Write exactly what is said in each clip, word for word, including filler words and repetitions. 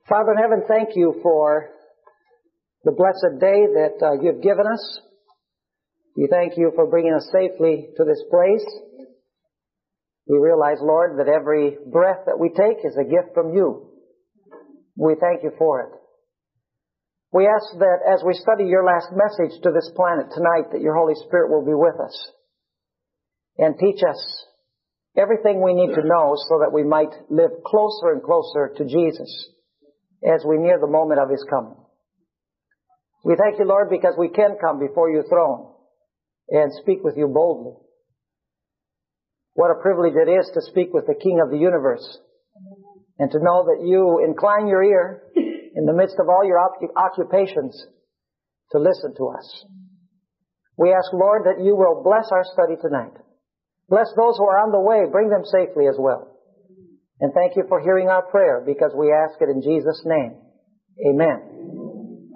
Father in heaven, thank you for the blessed day that uh, you've given us. We thank you for bringing us safely to this place. We realize, Lord, that every breath that we take is a gift from you. We thank you for it. We ask that as we study your last message to this planet tonight, that your Holy Spirit will be with us and teach us everything we need to know so that we might live closer and closer to Jesus as we near the moment of His coming. We thank you, Lord, because we can come before your throne and speak with you boldly. What a privilege it is to speak with the King of the universe and to know that you incline your ear in the midst of all your occupations to listen to us. We ask, Lord, that you will bless our study tonight. Bless those who are on the way. Bring them safely as well. And thank you for hearing our prayer, because we ask it in Jesus' name. Amen.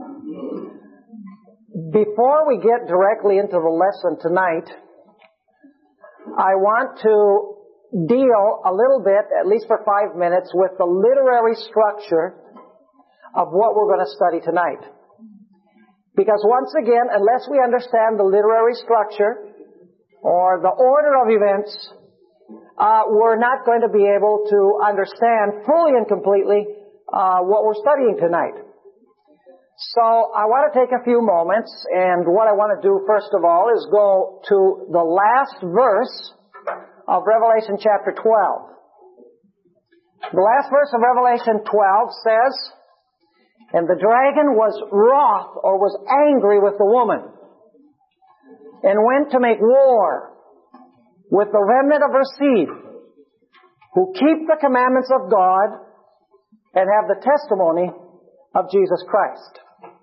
Before we get directly into the lesson tonight, I want to deal a little bit, at least for five minutes, with the literary structure of what we're going to study tonight. Because once again, unless we understand the literary structure or the order of events, Uh, we're not going to be able to understand fully and completely uh, what we're studying tonight. So I want to take a few moments, and what I want to do first of all is go to the last verse of Revelation chapter twelve. The last verse of Revelation twelve says, "And the dragon was wroth," or was angry with the woman, "and went to make war with the remnant of her seed, who keep the commandments of God and have the testimony of Jesus Christ."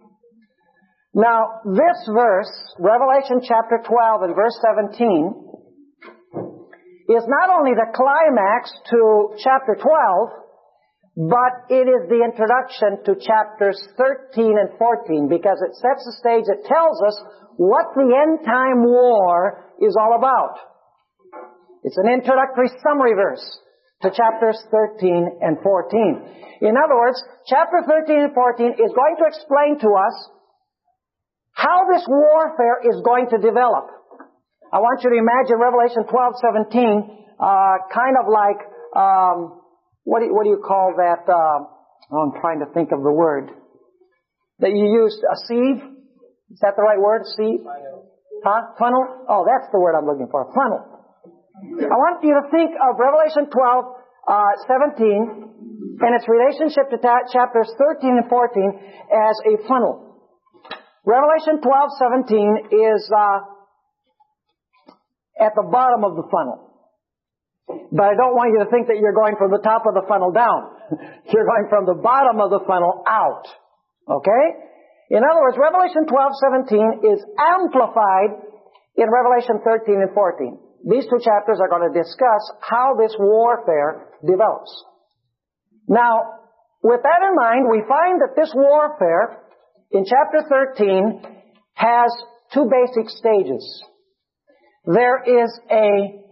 Now, this verse, Revelation chapter twelve and verse seventeen, is not only the climax to chapter twelve, but it is the introduction to chapters thirteen and fourteen, because it sets the stage. It tells us what the end-time war is all about. It's an introductory summary verse to chapters thirteen and fourteen. In other words, chapter thirteen and fourteen is going to explain to us how this warfare is going to develop. I want you to imagine Revelation twelve seventeen, uh, kind of like, um, what do you, what do you call that? Uh, oh, I'm trying to think of the word that you used. A sieve? Is that the right word? Sieve? Huh? Funnel? Oh, that's the word I'm looking for. Funnel. I want you to think of Revelation twelve, uh, seventeen and its relationship to ta- chapters thirteen and fourteen as a funnel. Revelation twelve, seventeen is uh, at the bottom of the funnel. But I don't want you to think that you're going from the top of the funnel down. You're going from the bottom of the funnel out. Okay? In other words, Revelation twelve, seventeen is amplified in Revelation thirteen and fourteen. These two chapters are going to discuss how this warfare develops. Now, with that in mind, we find that this warfare in chapter thirteen has two basic stages. There is a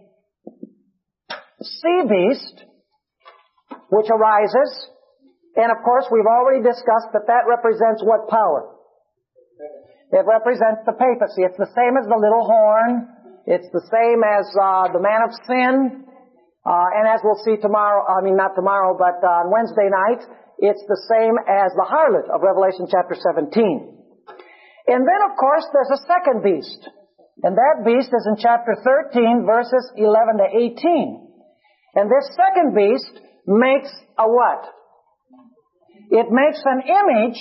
sea beast which arises, and of course we've already discussed that that represents what power? It represents the papacy. It's the same as the little horn. It's the same as uh, the man of sin. Uh, and as we'll see tomorrow, I mean not tomorrow, but uh, on Wednesday night, it's the same as the harlot of Revelation chapter seventeen. And then, of course, there's a second beast. And that beast is in chapter thirteen, verses eleven to eighteen. And this second beast makes a what? It makes an image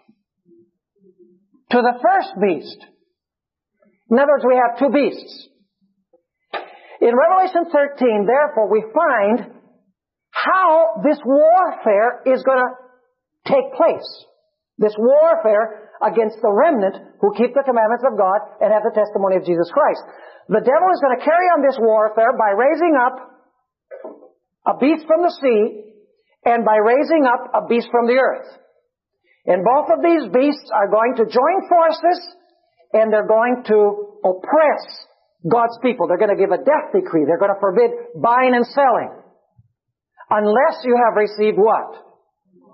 to the first beast. In other words, we have two beasts. In Revelation thirteen, therefore, we find how this warfare is going to take place. This warfare against the remnant who keep the commandments of God and have the testimony of Jesus Christ. The devil is going to carry on this warfare by raising up a beast from the sea and by raising up a beast from the earth. And both of these beasts are going to join forces, and they're going to oppress God's people. They're going to give a death decree. They're going to forbid buying and selling. Unless you have received what?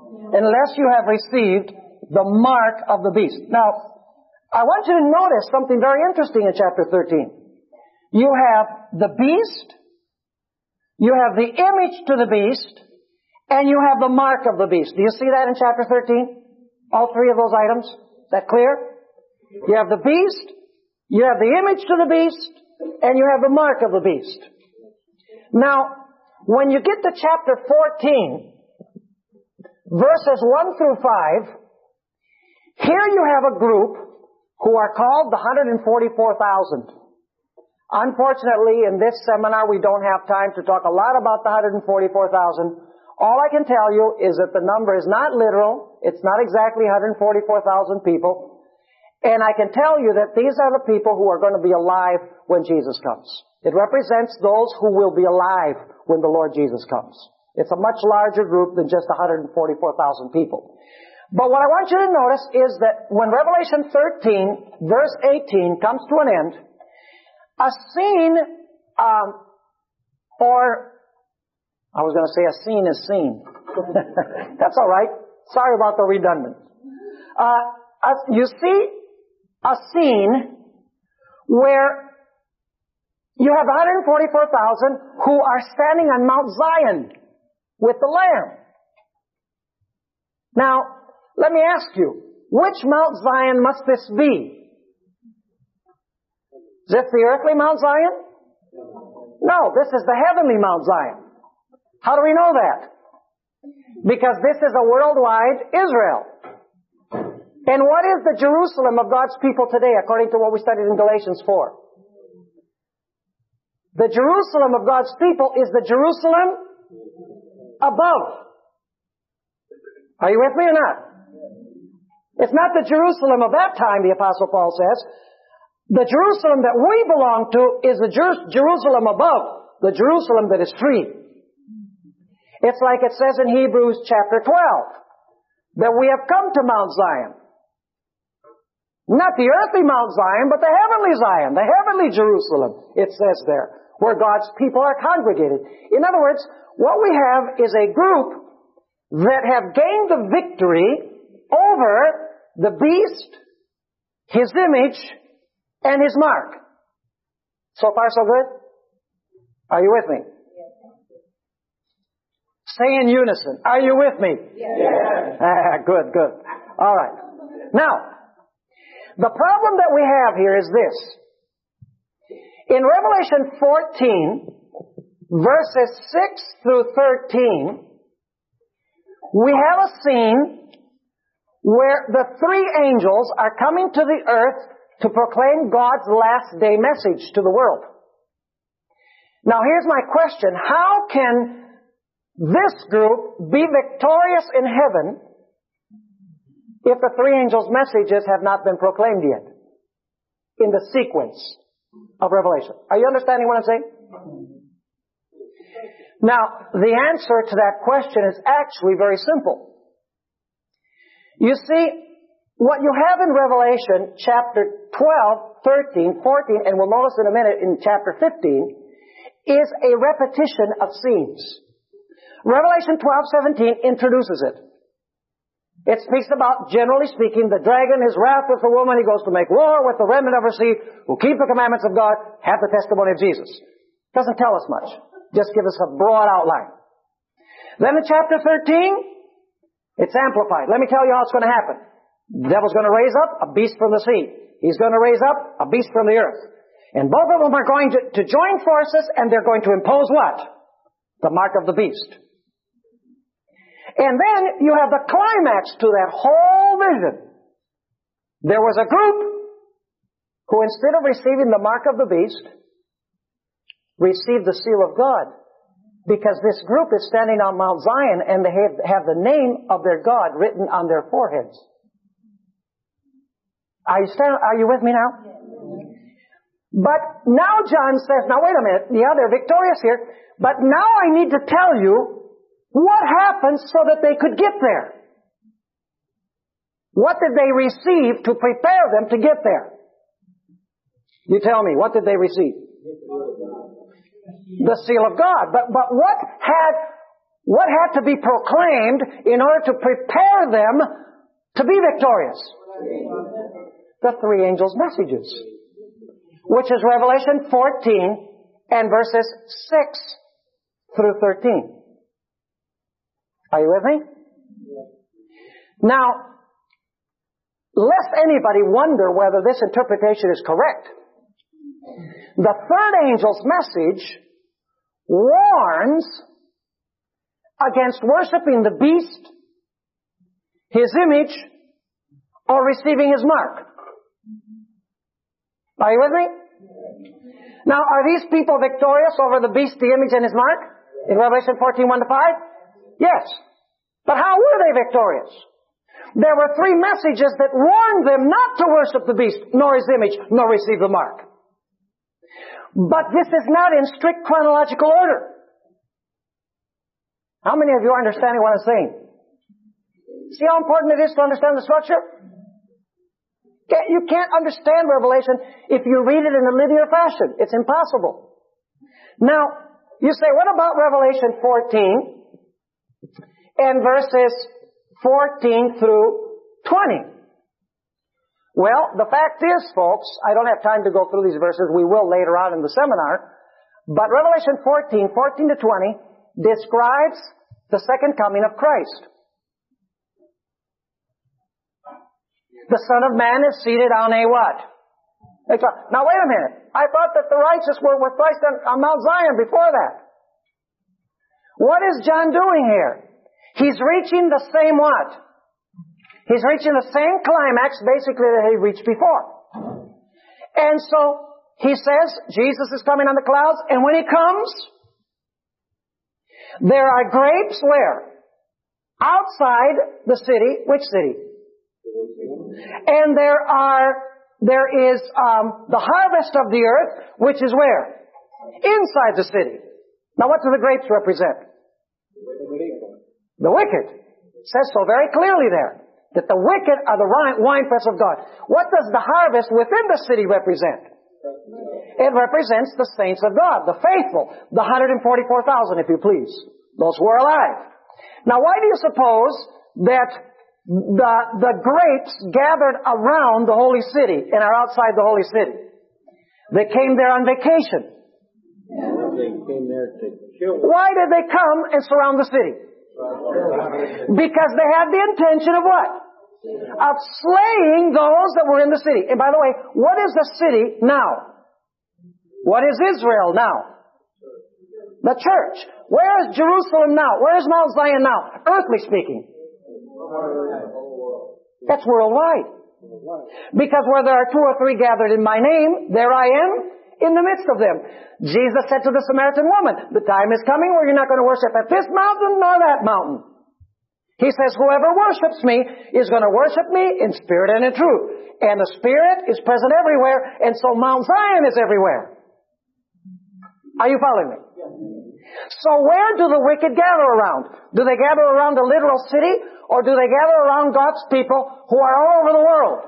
unless you have received the mark of the beast. Now, I want you to notice something very interesting in chapter thirteen. You have the beast, you have the image to the beast, and you have the mark of the beast. Do you see that in chapter thirteen? All three of those items? Is that clear? You have the beast, you have the image to the beast, and you have the mark of the beast. Now, when you get to chapter fourteen, verses one through five, here you have a group who are called the one hundred forty-four thousand. Unfortunately, in this seminar, we don't have time to talk a lot about the one hundred forty-four thousand. All I can tell you is that the number is not literal. It's not exactly one hundred forty-four thousand people. And I can tell you that these are the people who are going to be alive when Jesus comes. It represents those who will be alive when the Lord Jesus comes. It's a much larger group than just one hundred forty-four thousand people. But what I want you to notice is that when Revelation thirteen, verse eighteen, comes to an end, a scene, um, or, I was going to say a scene is seen. That's all right. Sorry about the redundant. Uh, uh, you see a scene where you have one hundred forty-four thousand who are standing on Mount Zion with the Lamb. Now, let me ask you, which Mount Zion must this be? Is this the earthly Mount Zion? No, this is the heavenly Mount Zion. How do we know that? Because this is a worldwide Israel. And what is the Jerusalem of God's people today, according to what we studied in Galatians four? The Jerusalem of God's people is the Jerusalem above. Are you with me or not? It's not the Jerusalem of that time, the Apostle Paul says. The Jerusalem that we belong to is the Jer- Jerusalem above, the Jerusalem that is free. It's like it says in Hebrews chapter twelve, that we have come to Mount Zion. Not the earthly Mount Zion, but the heavenly Zion, the heavenly Jerusalem, it says there, where God's people are congregated. In other words, what we have is a group that have gained the victory over the beast, his image, and his mark. So far, so good? Are you with me? Yes. Say in unison, are you with me? Yes. Ah, good, good. All right. Now, the problem that we have here is this. In Revelation fourteen, verses six through thirteen, we have a scene where the three angels are coming to the earth to proclaim God's last day message to the world. Now here's my question. How can this group be victorious in heaven if the three angels' messages have not been proclaimed yet in the sequence of Revelation? Are you understanding what I'm saying? Now, the answer to that question is actually very simple. You see, what you have in Revelation chapter twelve, thirteen, fourteen, and we'll notice in a minute in chapter fifteen, is a repetition of scenes. Revelation twelve, seventeen introduces it. It speaks about, generally speaking, the dragon, his wrath with the woman. He goes to make war with the remnant of her seed who keep the commandments of God, have the testimony of Jesus. Doesn't tell us much. Just give us a broad outline. Then in chapter thirteen, it's amplified. Let me tell you how it's going to happen. The devil's going to raise up a beast from the sea. He's going to raise up a beast from the earth. And both of them are going to, to join forces, and they're going to impose what? The mark of the beast. And then you have the climax to that whole vision. There was a group who, instead of receiving the mark of the beast, received the seal of God. Because this group is standing on Mount Zion and they have, have the name of their God written on their foreheads. Are you, stand, are you with me now? But now John says, now wait a minute, yeah, they're victorious here, but now I need to tell you what happened so that they could get there. What did they receive to prepare them to get there? You tell me, what did they receive? The seal of God. But, but what had, what had to be proclaimed in order to prepare them to be victorious? The three angels' messages, which is Revelation fourteen and verses six through thirteen. Are you with me? Now, lest anybody wonder whether this interpretation is correct, the third angel's message warns against worshiping the beast, his image, or receiving his mark. Are you with me? Now, are these people victorious over the beast, the image, and his mark? In Revelation fourteen, one to five? Yes. But how were they victorious? There were three messages that warned them not to worship the beast, nor his image, nor receive the mark. But this is not in strict chronological order. How many of you are understanding what I'm saying? See how important it is to understand the structure? You can't understand Revelation if you read it in a linear fashion. It's impossible. Now, you say, what about Revelation fourteen and verses fourteen through twenty? Well, the fact is, folks, I don't have time to go through these verses. We will later on in the seminar. But Revelation fourteen, fourteen to twenty describes the second coming of Christ. The Son of Man is seated on a what? Now wait a minute. I thought that the righteous were with Christ on, on Mount Zion before that. What is John doing here? He's reaching the same what? He's reaching the same climax basically that he reached before. And so he says Jesus is coming on the clouds, and when he comes, there are grapes where? Outside the city. Which city? And there are, there is um, the harvest of the earth, which is where? Inside the city. Now what do the grapes represent? The wicked. It says so very clearly there, that the wicked are the winepress of God. What does the harvest within the city represent? It represents the saints of God, the faithful, the one hundred forty-four thousand, if you please, those who are alive. Now why do you suppose that The, the grapes gathered around the holy city and are outside the holy city? They came there on vacation. They came there to kill. Why did they come and surround the city? Because they had the intention of what? Of slaying those that were in the city. And by the way, what is the city now? What is Israel now? The church. Where is Jerusalem now? Where is Mount Zion now? Earthly speaking. That's worldwide. Because where there are two or three gathered in my name, there I am in the midst of them. Jesus said to the Samaritan woman, the time is coming where you're not going to worship at this mountain nor that mountain. He says, whoever worships me is going to worship me in spirit and in truth. And the Spirit is present everywhere, and so Mount Zion is everywhere. Are you following me? So where do the wicked gather around? Do they gather around a literal city, or do they gather around God's people who are all over the world?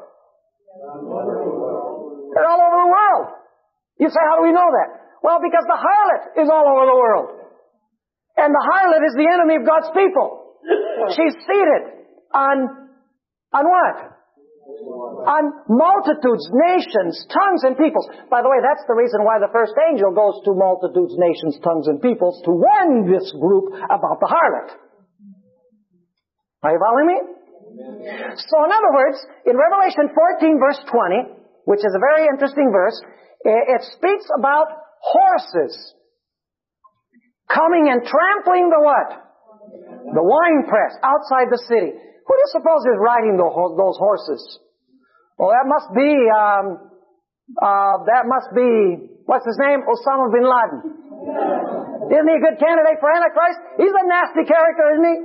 They're all over the world. You say, how do we know that? Well, because the harlot is all over the world. And the harlot is the enemy of God's people. She's seated on, on what? On multitudes, nations, tongues, and peoples. By the way, that's the reason why the first angel goes to multitudes, nations, tongues, and peoples to warn this group about the harlot. Are you following me? So in other words, in Revelation fourteen verse twenty, which is a very interesting verse, it speaks about horses coming and trampling the what? The winepress outside the city. Who do you suppose is riding those horses? Well, that must be, um, uh, that must be, what's his name? Osama bin Laden. Isn't he a good candidate for Antichrist? He's a nasty character, isn't he?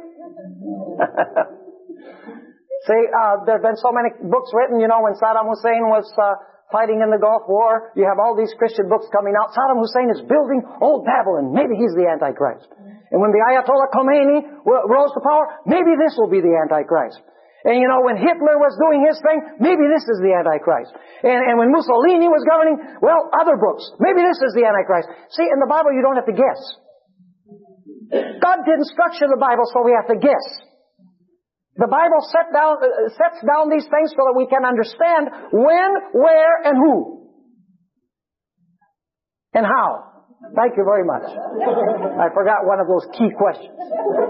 See, uh, there have been so many books written, you know, when Saddam Hussein was uh, fighting in the Gulf War, you have all these Christian books coming out. Saddam Hussein is building old Babylon. Maybe he's the Antichrist. And when the Ayatollah Khomeini rose to power, maybe this will be the Antichrist. And you know, when Hitler was doing his thing, maybe this is the Antichrist. And, and when Mussolini was governing, well, other books. Maybe this is the Antichrist. See, in the Bible you don't have to guess. God didn't structure the Bible so we have to guess. The Bible set down, uh, sets down these things so that we can understand when, where, and who. And how. Thank you very much. I forgot one of those key questions.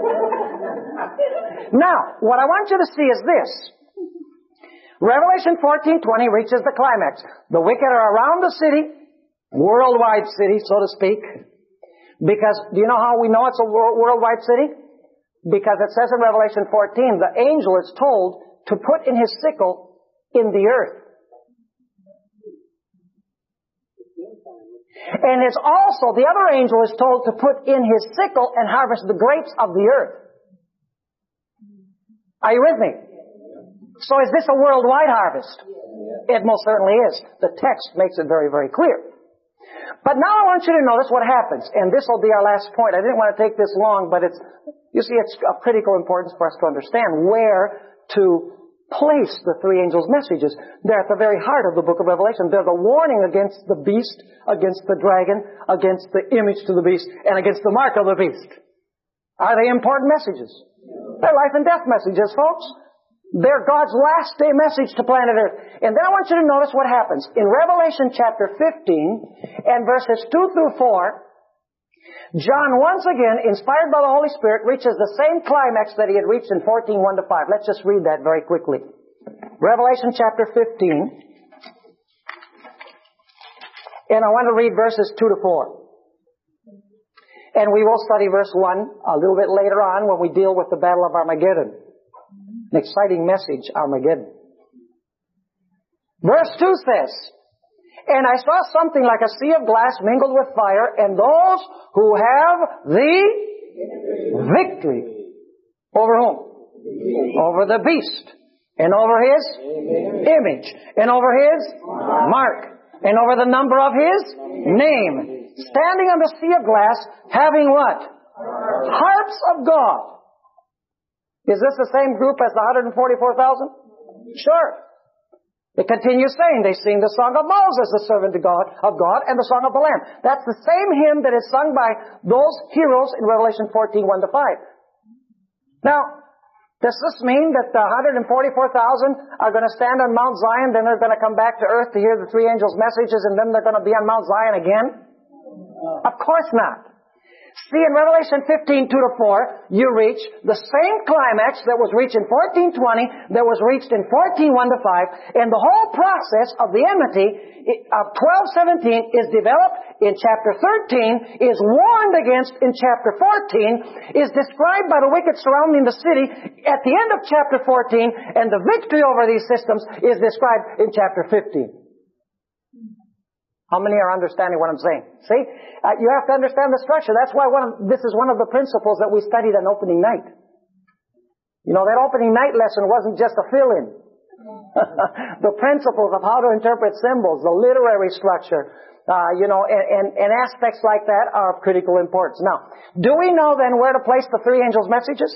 Now, what I want you to see is this. Revelation fourteen twenty reaches the climax. The wicked are around the city, worldwide city, so to speak. Because, do you know how we know it's a worldwide city? Because it says in Revelation fourteen, the angel is told to put in his sickle in the earth. And it's also, the other angel is told to put in his sickle and harvest the grapes of the earth. Are you with me? So is this a worldwide harvest? It most certainly is. The text makes it very, very clear. But now I want you to notice what happens. And this will be our last point. I didn't want to take this long, but it's, you see, it's of critical importance for us to understand where to place the three angels' messages. They're at the very heart of the book of Revelation. They're the warning against the beast, against the dragon, against the image to the beast, and against the mark of the beast. Are they important messages? They're life and death messages, folks. They're God's last day message to planet Earth. And then I want you to notice what happens. In Revelation chapter fifteen and verses two through four, John once again, inspired by the Holy Spirit, reaches the same climax that he had reached in fourteen one to five. Let's just read that very quickly. Revelation chapter fifteen. And I want to read verses two to four. And we will study verse one a little bit later on when we deal with the Battle of Armageddon. An exciting message, Armageddon. Verse two says, and I saw something like a sea of glass mingled with fire, and those who have the victory. Over whom? Over the beast. And over his image. And over his mark. And over the number of his name. Standing on the sea of glass, having what? Harps of God. Is this the same group as the one hundred forty-four thousand? Sure. It continues saying, they sing the song of Moses, the servant of God, of God, and the song of the Lamb. That's the same hymn that is sung by those heroes in Revelation fourteen one to five. Now, does this mean that the one hundred forty-four thousand are going to stand on Mount Zion, then they're going to come back to earth to hear the three angels' messages, and then they're going to be on Mount Zion again? Of course not. See, in Revelation fifteen two to four, you reach the same climax that was reached in fourteen twenty, that was reached in fourteen one to five, and the whole process of the enmity of twelve seventeen is developed in chapter thirteen, is warned against in chapter fourteen, is described by the wicked surrounding the city at the end of chapter fourteen, and the victory over these systems is described in chapter fifteen. How many are understanding what I'm saying? See? Uh, you have to understand the structure. That's why one of, this is one of the principles that we studied on opening night. You know, that opening night lesson wasn't just a fill-in. The principles of how to interpret symbols, the literary structure, uh, you know, and, and, and aspects like that are of critical importance. Now, do we know then where to place the three angels' messages?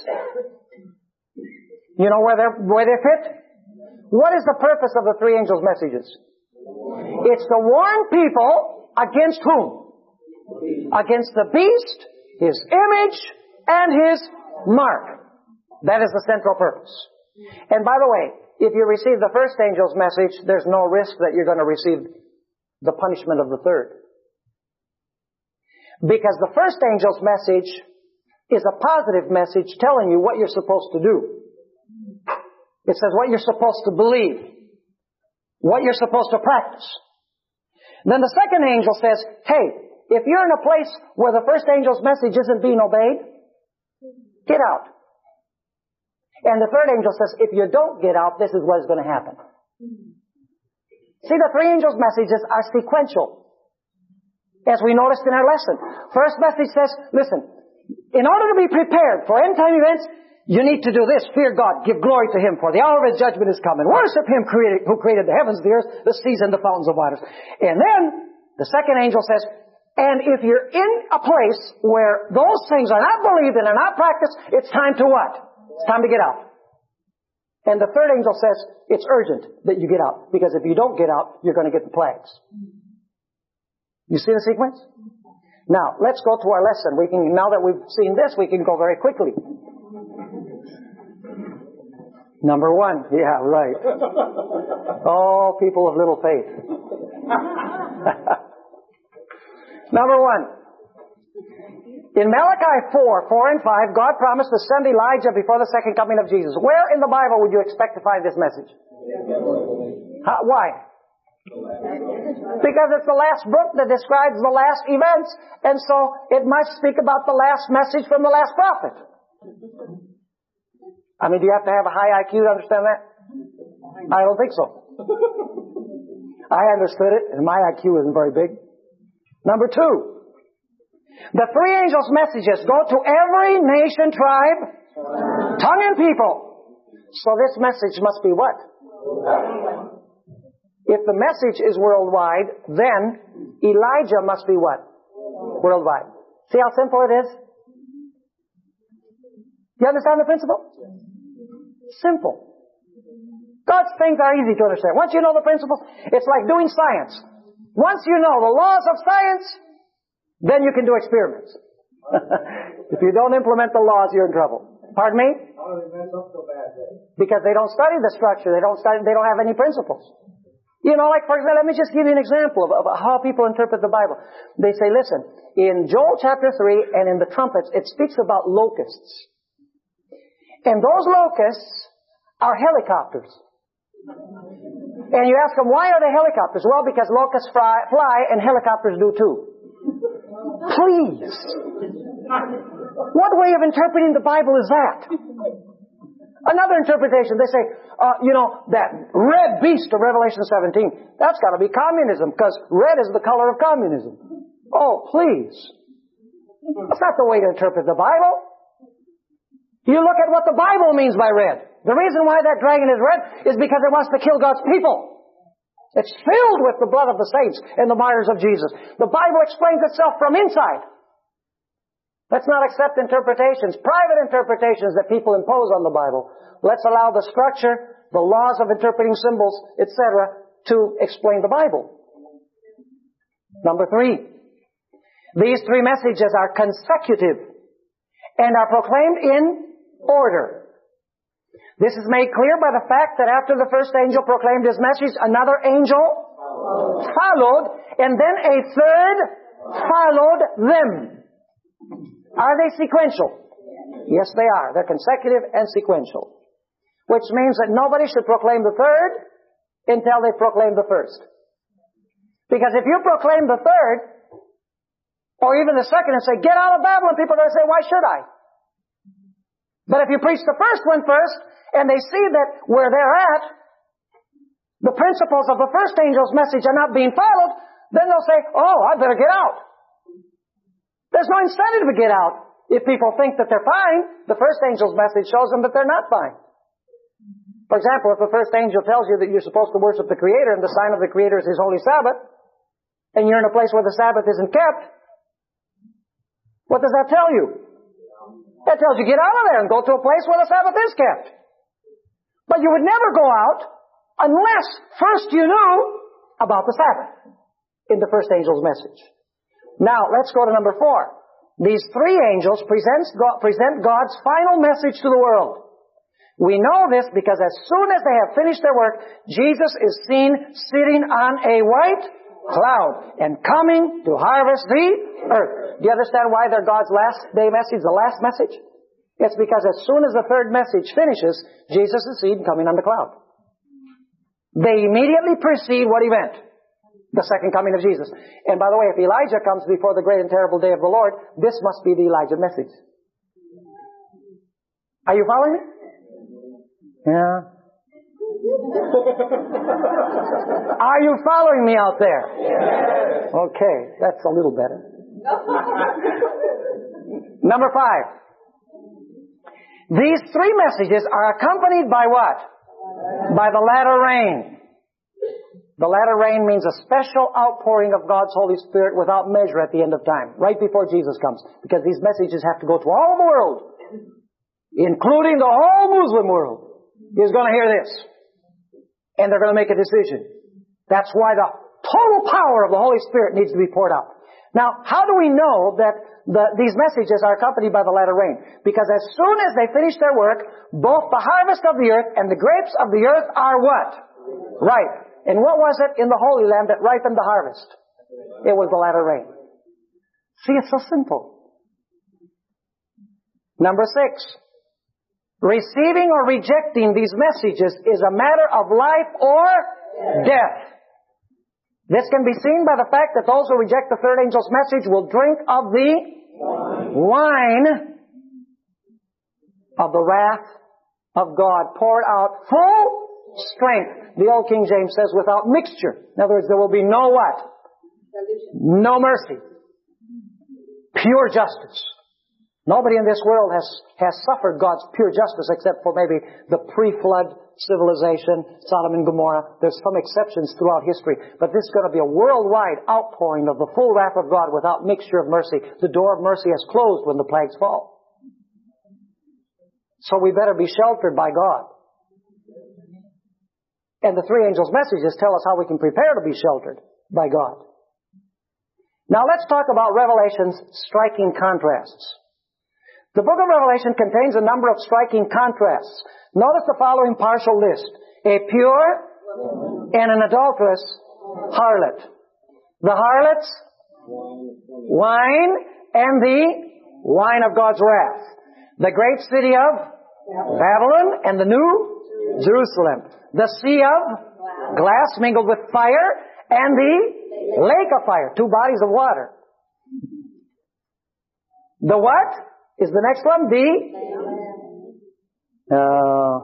You know where they where they fit? What is the purpose of the three angels' messages? It's to warn people against whom? Against the beast, his image, and his mark. That is the central purpose. And by the way, if you receive the first angel's message, there's no risk that you're going to receive the punishment of the third. Because the first angel's message is a positive message telling you what you're supposed to do. It says what you're supposed to believe. What you're supposed to practice. Then the second angel says, hey, if you're in a place where the first angel's message isn't being obeyed, get out. And the third angel says, if you don't get out, this is what is going to happen. See, the three angels' messages are sequential, as we noticed in our lesson. First message says, listen, in order to be prepared for end-time events, you need to do this. Fear God. Give glory to Him, for the hour of His judgment is coming. Worship Him created, who created the heavens, the earth, the seas, and the fountains of waters. And then, the second angel says, and if you're in a place where those things are not believed in and not practiced, it's time to what? It's time to get out. And the third angel says, it's urgent that you get out. Because if you don't get out, you're going to get the plagues. You see the sequence? Now, let's go to our lesson. We can, now that we've seen this, we can go very quickly. Number one. Yeah, right. Oh, people of little faith. Number one. In Malachi four, four and five, God promised to send Elijah before the second coming of Jesus. Where in the Bible would you expect to find this message? How, why? Because it's the last book that describes the last events, and so it must speak about the last message from the last prophet. I mean, do you have to have a high I Q to understand that? I don't think so. I understood it, and my I Q isn't very big. Number two, the three angels' messages go to every nation, tribe, tongue, and people. So this message must be what? If the message is worldwide, then Elijah must be what? Worldwide. See how simple it is? You understand the principle? Simple. God's things are easy to understand. Once you know the principles, it's like doing science. Once you know the laws of science, then you can do experiments. If you don't implement the laws, you're in trouble. Pardon me? Because they don't study the structure. They don't study, they don't have any principles. You know, like for example, let me just give you an example of, of how people interpret the Bible. They say, listen, in Joel chapter three and in the trumpets, it speaks about locusts. And those locusts are helicopters. And you ask them, why are they helicopters? Well, because locusts fly, fly and helicopters do too. Please. What way of interpreting the Bible is that? Another interpretation, they say, uh, you know, that red beast of Revelation seventeen, that's got to be communism, because red is the color of communism. Oh, please. That's not the way to interpret the Bible. You look at what the Bible means by red. The reason why that dragon is red is because it wants to kill God's people. It's filled with the blood of the saints and the martyrs of Jesus. The Bible explains itself from inside. Let's not accept interpretations, private interpretations that people impose on the Bible. Let's allow the structure, the laws of interpreting symbols, et cetera, to explain the Bible. Number three. These three messages are consecutive and are proclaimed in order. This is made clear by the fact that after the first angel proclaimed his message, another angel followed, and then a third followed them. Are they sequential? Yes, they are. They're consecutive and sequential. Which means that nobody should proclaim the third until they proclaim the first. Because if you proclaim the third, or even the second, and say, get out of Babylon, people are going to say, why should I? But if you preach the first one first, and they see that where they're at, the principles of the first angel's message are not being followed, then they'll say, oh, I better get out. There's no incentive to get out if people think that they're fine. The first angel's message shows them that they're not fine. For example, if the first angel tells you that you're supposed to worship the Creator and the sign of the Creator is His holy Sabbath, and you're in a place where the Sabbath isn't kept, what does that tell you? That tells you get out of there and go to a place where the Sabbath is kept. But you would never go out unless first you knew about the Sabbath in the first angel's message. Now, let's go to number four. These three angels present God's final message to the world. We know this because as soon as they have finished their work, Jesus is seen sitting on a white cloud and coming to harvest the earth. Do you understand why they're God's last day message, the last message? It's because as soon as the third message finishes, Jesus is seen coming on the cloud. They immediately precede what event? The second coming of Jesus. And by the way, if Elijah comes before the great and terrible day of the Lord, this must be the Elijah message. Are you following me? Yeah. Are you following me out there? Yes. Okay, that's a little better. Number five. These three messages are accompanied by what? By the latter rain. The latter rain means a special outpouring of God's Holy Spirit without measure at the end of time, right before Jesus comes. Because these messages have to go to all the world, including the whole Muslim world. Is going to hear this. And they're going to make a decision. That's why the total power of the Holy Spirit needs to be poured out. Now, how do we know that the, these messages are accompanied by the latter rain? Because as soon as they finish their work, both the harvest of the earth and the grapes of the earth are what? Ripe. And what was it in the Holy Land that ripened the harvest? It was the latter rain. See, it's so simple. Number six. Receiving or rejecting these messages is a matter of life or death. This can be seen by the fact that those who reject the third angel's message will drink of the wine, wine of the wrath of God poured out full strength. The old King James says without mixture. In other words, there will be no what? No mercy. Pure justice. Nobody in this world has, has suffered God's pure justice except for maybe the pre-flood civilization, Sodom and Gomorrah. There's some exceptions throughout history. But this is going to be a worldwide outpouring of the full wrath of God without mixture of mercy. The door of mercy has closed when the plagues fall. So we better be sheltered by God. And the three angels' messages tell us how we can prepare to be sheltered by God. Now let's talk about Revelation's striking contrasts. The book of Revelation contains a number of striking contrasts. Notice the following partial list. A pure and an adulterous harlot. The harlots, wine, and the wine of God's wrath. The great city of Babylon and the new Jerusalem. The sea of glass mingled with fire and the lake of fire. Two bodies of water. The what? Is the next one the uh,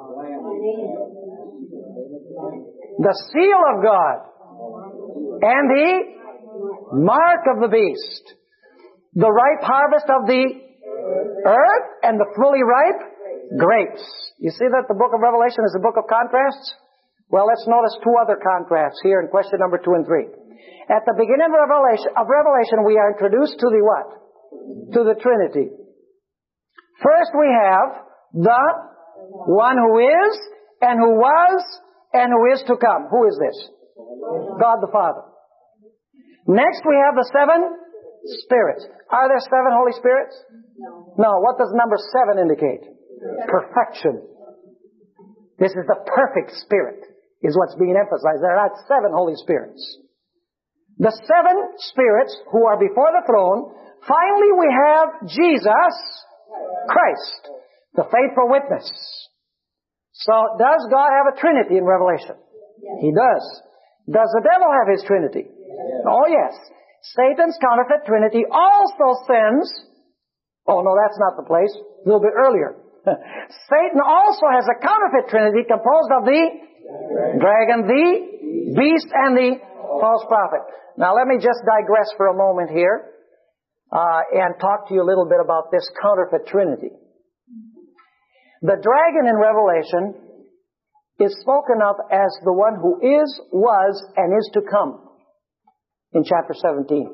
the seal of God and the mark of the beast, the ripe harvest of the earth and the fully ripe grapes. You see that the book of Revelation is a book of contrasts? Well, let's notice two other contrasts here in question number two and three. At the beginning of Revelation, of Revelation we are introduced to the what? To the Trinity. First we have the one who is, and who was, and who is to come. Who is this? God the Father. Next we have the seven spirits. Are there seven Holy Spirits? No. No. What does number seven indicate? Perfection. This is the perfect Spirit, is what's being emphasized. There are not seven Holy Spirits. The seven spirits who are before the throne. Finally we have Jesus Christ, the faithful witness. So, does God have a Trinity in Revelation? Yes. He does. Does the devil have his Trinity? Yes. Oh, yes. Satan's counterfeit Trinity also sends... Oh, no, that's not the place. A little bit earlier. Satan also has a counterfeit Trinity composed of the dragon, the beast, and the false prophet. Now, let me just digress for a moment here. Uh, and talk to you a little bit about this counterfeit Trinity. The dragon in Revelation is spoken of as the one who is, was, and is to come in chapter seventeen.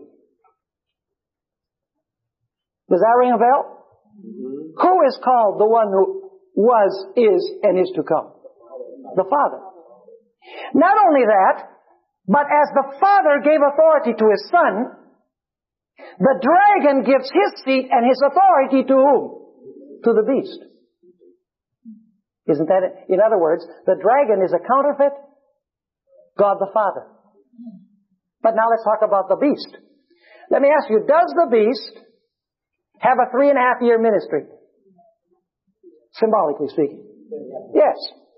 Does that ring a bell? Mm-hmm. Who is called the one who was, is, and is to come? The Father. Not only that, but as the Father gave authority to His Son, the dragon gives his seat and his authority to whom? To the beast. Isn't that it? In other words, the dragon is a counterfeit God the Father. But now let's talk about the beast. Let me ask you, does the beast have a three and a half year ministry? Symbolically speaking. Yes.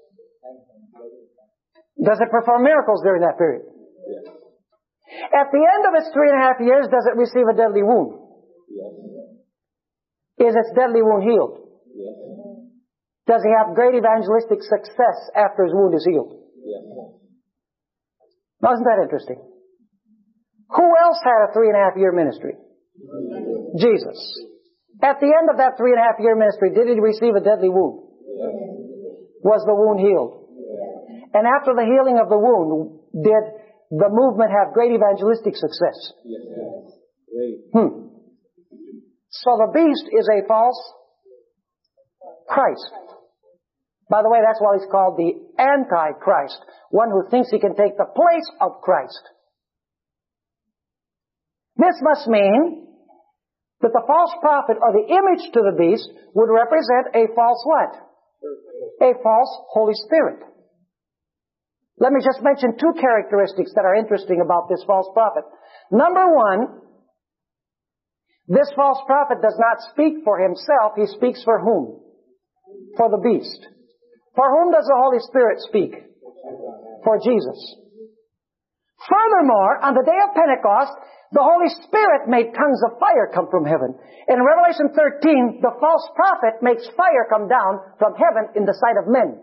Does it perform miracles during that period? Yes. At the end of its three and a half years, does it receive a deadly wound? Yes. Is its deadly wound healed? Yes. Does he have great evangelistic success after his wound is healed? Yes. Now, isn't that interesting? Who else had a three and a half year ministry? Jesus. At the end of that three and a half year ministry, did he receive a deadly wound? Yes. Was the wound healed? Yes. And after the healing of the wound, did the movement have great evangelistic success? Yes. Great. Hmm. So the beast is a false Christ. By the way, that's why he's called the Antichrist, one who thinks he can take the place of Christ. This must mean that the false prophet or the image to the beast would represent a false what? A false Holy Spirit. Let me just mention two characteristics that are interesting about this false prophet. Number one, this false prophet does not speak for himself. He speaks for whom? For the beast. For whom does the Holy Spirit speak? For Jesus. Furthermore, on the day of Pentecost, the Holy Spirit made tongues of fire come from heaven. In Revelation thirteen, the false prophet makes fire come down from heaven in the sight of men.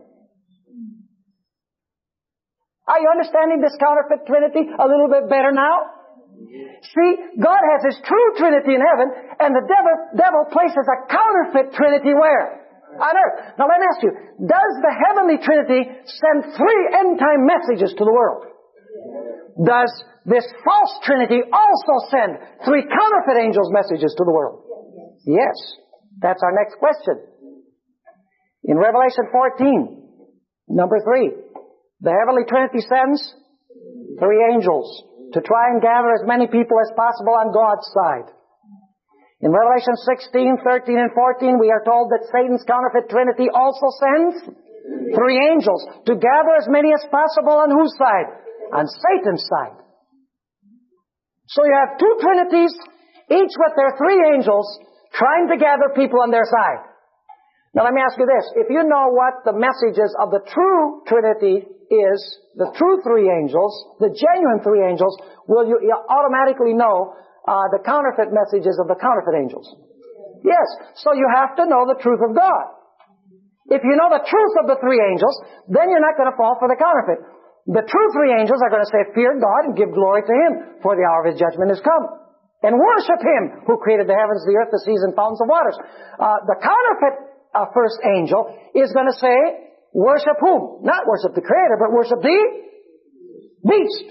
Are you understanding this counterfeit Trinity a little bit better now? See, God has His true Trinity in heaven, and the devil, devil places a counterfeit Trinity where? On earth. Now let me ask you, does the heavenly Trinity send three end-time messages to the world? Does this false Trinity also send three counterfeit angels' messages to the world? Yes. That's our next question. In Revelation fourteen, number three, the heavenly Trinity sends three angels to try and gather as many people as possible on God's side. In Revelation sixteen, thirteen, and fourteen, we are told that Satan's counterfeit Trinity also sends three angels to gather as many as possible on whose side? On Satan's side. So you have two Trinities, each with their three angels, trying to gather people on their side. Now let me ask you this. If you know what the messages of the true Trinity is, the true three angels, the genuine three angels, will you automatically know uh, the counterfeit messages of the counterfeit angels? Yes. So you have to know the truth of God. If you know the truth of the three angels, then you're not going to fall for the counterfeit. The true three angels are going to say, fear God and give glory to Him, for the hour of His judgment is come. And worship Him who created the heavens, the earth, the seas, and fountains of waters. Uh, the counterfeit uh, first angel is going to say, worship whom? Not worship the Creator, but worship the beast.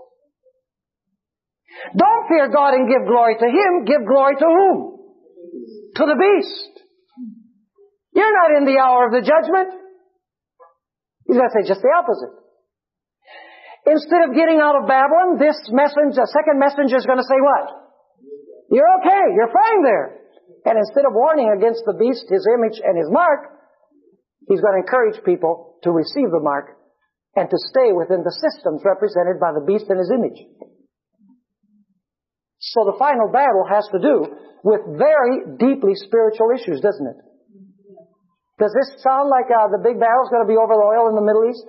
Don't fear God and give glory to Him. Give glory to whom? To the beast. You're not in the hour of the judgment. He's going to say just the opposite. Instead of getting out of Babylon, this messenger, second messenger is going to say what? You're okay. You're fine there. And instead of warning against the beast, his image, and his mark, he's going to encourage people to receive the mark and to stay within the systems represented by the beast and his image. So the final battle has to do with very deeply spiritual issues, doesn't it? Does this sound like uh, the big battle is going to be over the oil in the Middle East?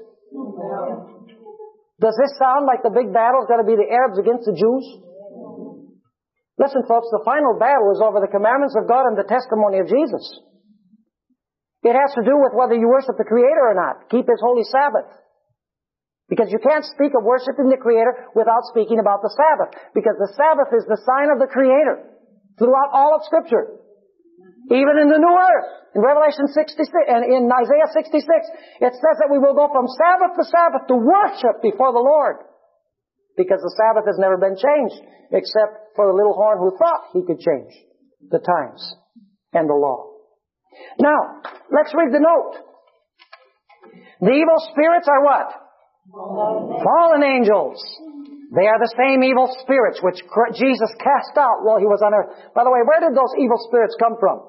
Does this sound like the big battle is going to be the Arabs against the Jews? Listen, folks, the final battle is over the commandments of God and the testimony of Jesus. It has to do with whether you worship the Creator or not. Keep His holy Sabbath. Because you can't speak of worshiping the Creator without speaking about the Sabbath. Because the Sabbath is the sign of the Creator throughout all of Scripture. Even in the New Earth. In Revelation sixty-six, and in Isaiah sixty-six, it says that we will go from Sabbath to Sabbath to worship before the Lord. Because the Sabbath has never been changed, except for the little horn who thought he could change the times and the law. Now, let's read the note. The evil spirits are what? Fallen angels. They are the same evil spirits which Jesus cast out while He was on earth. By the way, where did those evil spirits come from?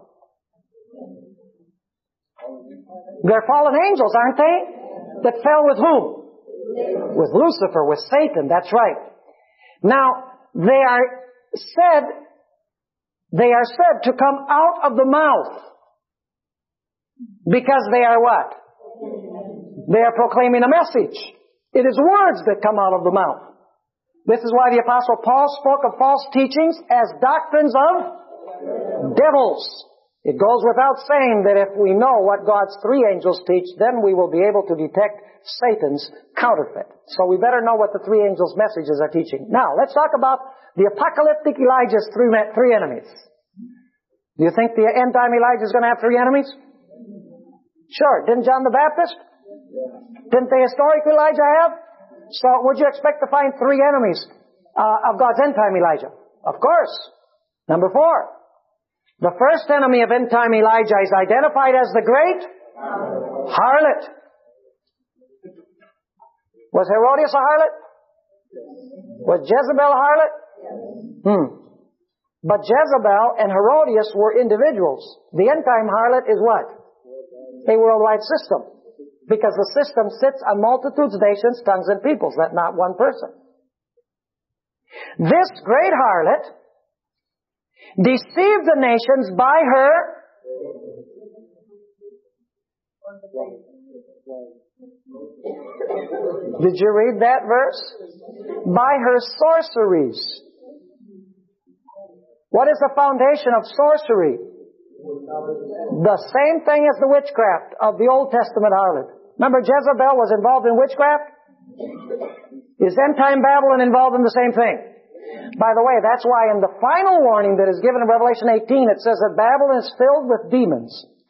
They're fallen angels, aren't they? That fell with whom? With Lucifer, with Satan. That's right. Now, they are said, they are said to come out of the mouth. Because they are what? They are proclaiming a message. It is words that come out of the mouth. This is why the Apostle Paul spoke of false teachings as doctrines of devils. It goes without saying that if we know what God's three angels teach, then we will be able to detect Satan's counterfeit. So we better know what the three angels' messages are teaching. Now, let's talk about the apocalyptic Elijah's three, three enemies. Do you think the end-time Elijah is going to have three enemies? Sure. Didn't John the Baptist? Didn't the historic Elijah have? So would you expect to find three enemies uh, of God's end-time Elijah? Of course. Number four. The first enemy of end-time Elijah is identified as the great harlot. Was Herodias a harlot? Was Jezebel a harlot? Hmm. But Jezebel and Herodias were individuals. The end-time harlot is what? A worldwide system. Because the system sits on multitudes, nations, tongues, and peoples. That's not one person. This great harlot deceived the nations by her Did you read that verse? By her sorceries. What is the foundation of sorcery? The same thing as the witchcraft of the Old Testament harlot. Remember, Jezebel was involved in witchcraft? Is end-time Babylon involved in the same thing? By the way, that's why in the final warning that is given in Revelation eighteen, it says that Babylon is filled with demons.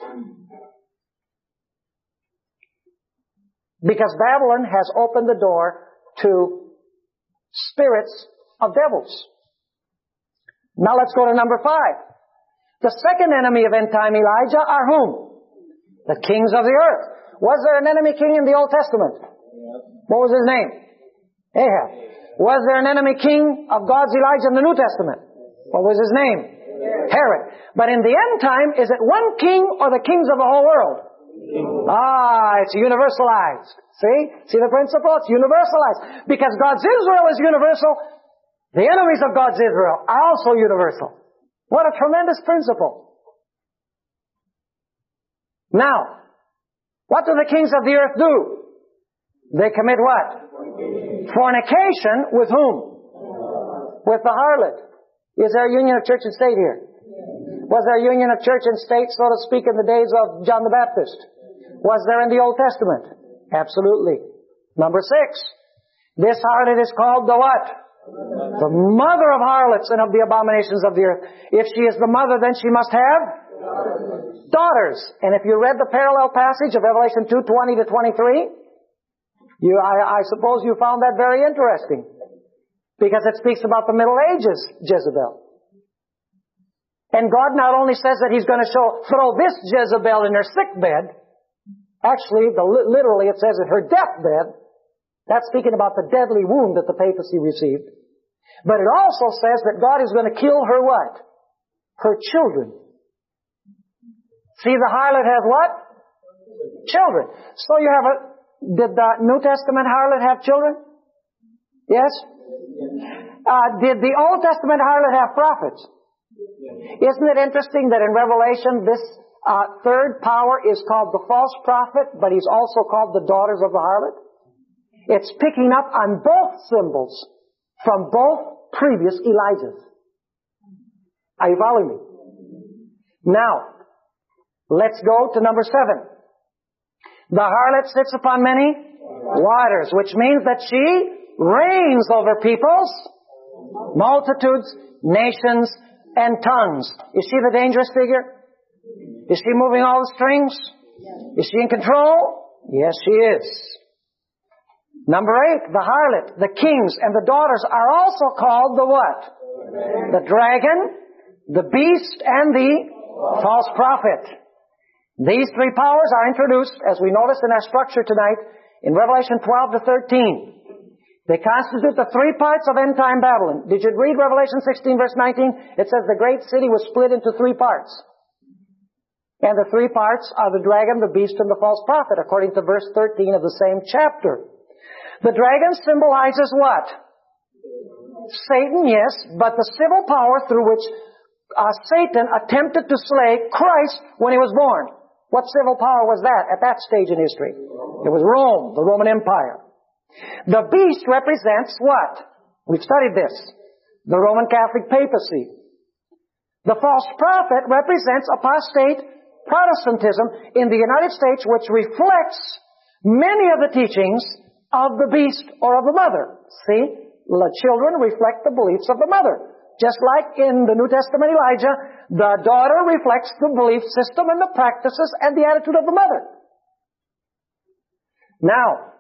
Because Babylon has opened the door to spirits of devils. Now let's go to number five. The second enemy of end-time Elijah are whom? The kings of the earth. Was there an enemy king in the Old Testament? What was his name? Ahab. Was there an enemy king of God's Elijah in the New Testament? What was his name? Herod. But in the end time, is it one king or the kings of the whole world? Ah, it's universalized. See? See the principle? It's universalized. Because God's Israel is universal, the enemies of God's Israel are also universal. What a tremendous principle. Now, what do the kings of the earth do? They commit what? Fornication with whom? With the harlot. Is there a union of church and state here? Was there a union of church and state, so to speak, in the days of John the Baptist? Was there in the Old Testament? Absolutely. Number six. This harlot is called the what? The mother of harlots and of the abominations of the earth. If she is the mother, then she must have daughters. And if you read the parallel passage of Revelation two twenty to twenty-three, you, I, I suppose you found that very interesting. Because it speaks about the Middle Ages, Jezebel. And God not only says that He's going to show, throw this Jezebel in her sick bed. Actually, the, literally it says in her deathbed. That's speaking about the deadly wound that the papacy received. But it also says that God is going to kill her what? Her children. See, the harlot has what? Children. So you have a, did the New Testament harlot have children? Yes? Uh, did the Old Testament harlot have prophets? Isn't it interesting that in Revelation this uh, third power is called the false prophet, but he's also called the daughters of the harlot? It's picking up on both symbols from both previous Elijahs. Are you following me? Now, let's go to number seven. The harlot sits upon many waters, which means that she reigns over peoples, multitudes, nations, and tongues. Is she the dangerous figure? Is she moving all the strings? Is she in control? Yes, she is. Number eight, the harlot, the kings, and the daughters are also called the what? The dragon, the beast, and the false prophet. These three powers are introduced, as we noticed in our structure tonight, in Revelation twelve to thirteen. They constitute the three parts of end-time Babylon. Did you read Revelation sixteen, verse nineteen? It says the great city was split into three parts. And the three parts are the dragon, the beast, and the false prophet, according to verse thirteen of the same chapter. The dragon symbolizes what? Satan, yes, but the civil power through which uh, Satan attempted to slay Christ when he was born. What civil power was that at that stage in history? It was Rome, the Roman Empire. The beast represents what? We've studied this. The Roman Catholic papacy. The false prophet represents apostate Protestantism in the United States, which reflects many of the teachings of the beast or of the mother. See? The children reflect the beliefs of the mother. Just like in the New Testament Elijah, the daughter reflects the belief system and the practices and the attitude of the mother. Now,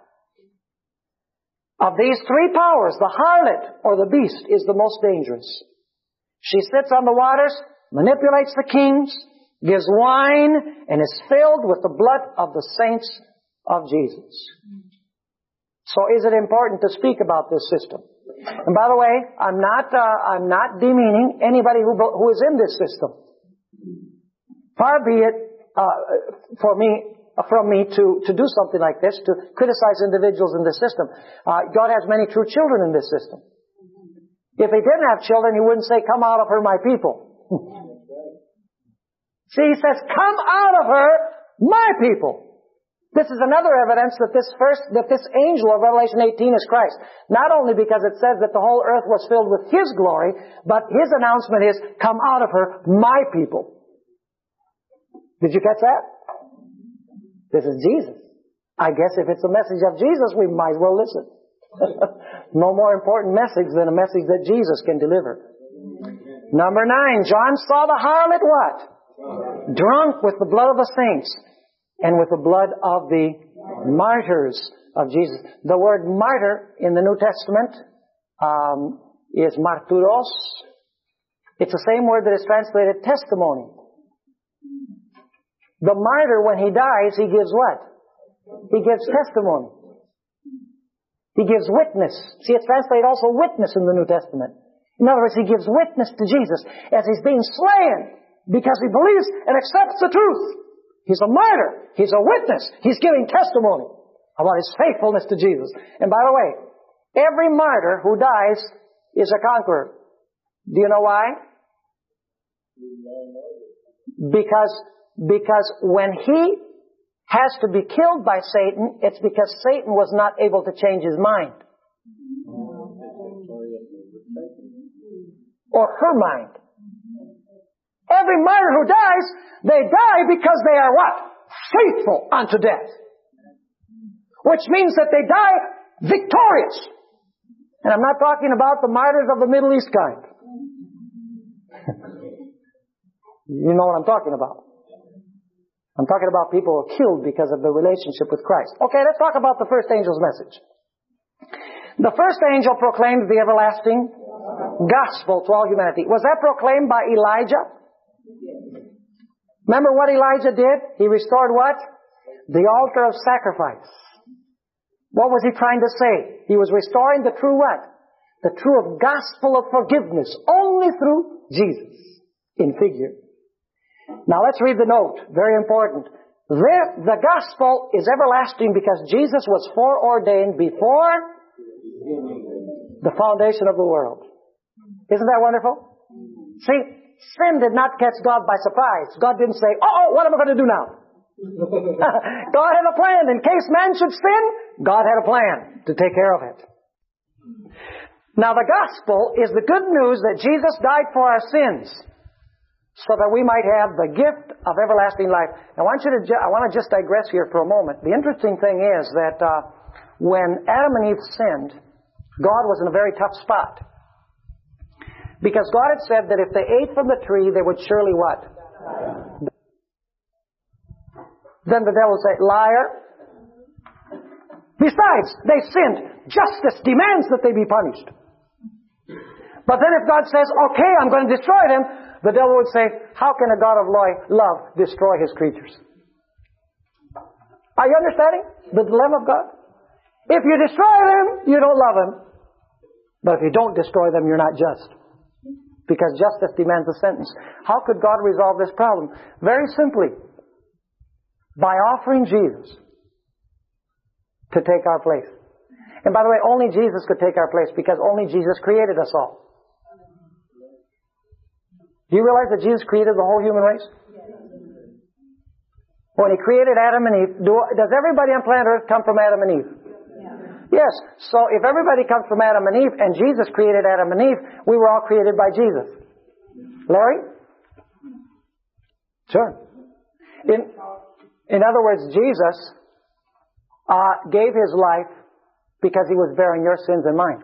of these three powers, the harlot or the beast is the most dangerous. She sits on the waters, manipulates the kings, gives wine, and is filled with the blood of the saints of Jesus. So is it important to speak about this system? And by the way, I'm not, uh, I'm not demeaning anybody who, who is in this system. Far be it, uh, for me, from me to, to do something like this, to criticize individuals in this system. Uh, God has many true children in this system. If He didn't have children, He wouldn't say, come out of her, my people. See, He says, come out of her, my people. This is another evidence that this first, that this angel of Revelation eighteen is Christ. Not only because it says that the whole earth was filled with His glory, but His announcement is, come out of her, my people. Did you catch that? This is Jesus. I guess if it's a message of Jesus, we might as well listen. No more important message than a message that Jesus can deliver. Number nine, John saw the harlot what? Drunk with the blood of the saints and with the blood of the martyrs of Jesus. The word martyr in the New Testament um, is marturos. It's the same word that is translated testimony. The martyr, when he dies, he gives what? He gives testimony. He gives witness. See, it's translated also witness in the New Testament. In other words, he gives witness to Jesus as He's being slain because he believes and accepts the truth. He's a martyr. He's a witness. He's giving testimony about his faithfulness to Jesus. And by the way, every martyr who dies is a conqueror. Do you know why? Because, because when he has to be killed by Satan, it's because Satan was not able to change his mind. Or her mind. Every martyr who dies, they die because they are what? Faithful unto death. Which means that they die victorious. And I'm not talking about the martyrs of the Middle East kind. You know what I'm talking about. I'm talking about people who are killed because of their relationship with Christ. Okay, let's talk about the first angel's message. The first angel proclaimed the everlasting gospel to all humanity. Was that proclaimed by Elijah? Remember what Elijah did? He restored what? The altar of sacrifice. What was he trying to say? He was restoring the true what? The true gospel of forgiveness only through Jesus in figure. Now let's read the note. Very important. The, the gospel is everlasting because Jesus was foreordained before the foundation of the world. Isn't that wonderful? See, sin did not catch God by surprise. God didn't say, oh, what am I going to do now? God had a plan. In case man should sin, God had a plan to take care of it. Now the gospel is the good news that Jesus died for our sins so that we might have the gift of everlasting life. I want you to, ju- I want to just digress here for a moment. The interesting thing is that uh, when Adam and Eve sinned, God was in a very tough spot. Because God had said that if they ate from the tree, they would surely what? Then the devil would say, liar. Besides, they sinned. Justice demands that they be punished. But then if God says, okay, I'm going to destroy them, the devil would say, how can a God of love destroy His creatures? Are you understanding the dilemma of God? If you destroy them, you don't love Him. But if you don't destroy them, you're not just. Because justice demands a sentence. How could God resolve this problem? Very simply, by offering Jesus to take our place. And by the way, only Jesus could take our place because only Jesus created us all. Do you realize that Jesus created the whole human race? When He created Adam and Eve, do, does everybody on planet Earth come from Adam and Eve? Yes. So if everybody comes from Adam and Eve, and Jesus created Adam and Eve, we were all created by Jesus. Larry? Sure. In, in other words, Jesus uh, gave His life because He was bearing your sins and mine.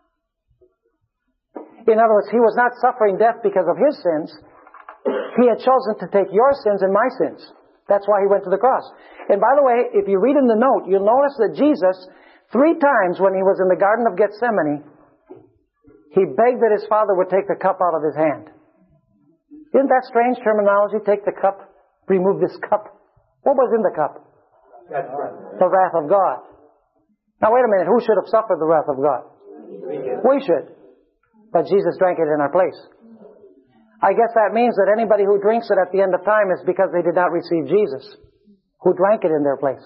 In other words, He was not suffering death because of His sins. He had chosen to take your sins and my sins. That's why He went to the cross. And by the way, if you read in the note, you'll notice that Jesus, three times when He was in the Garden of Gethsemane, He begged that His Father would take the cup out of His hand. Isn't that strange terminology? Take the cup, remove this cup. What was in the cup? That's right. The wrath of God. Now wait a minute, who should have suffered the wrath of God? We should. But Jesus drank it in our place. I guess that means that anybody who drinks it at the end of time is because they did not receive Jesus, who drank it in their place.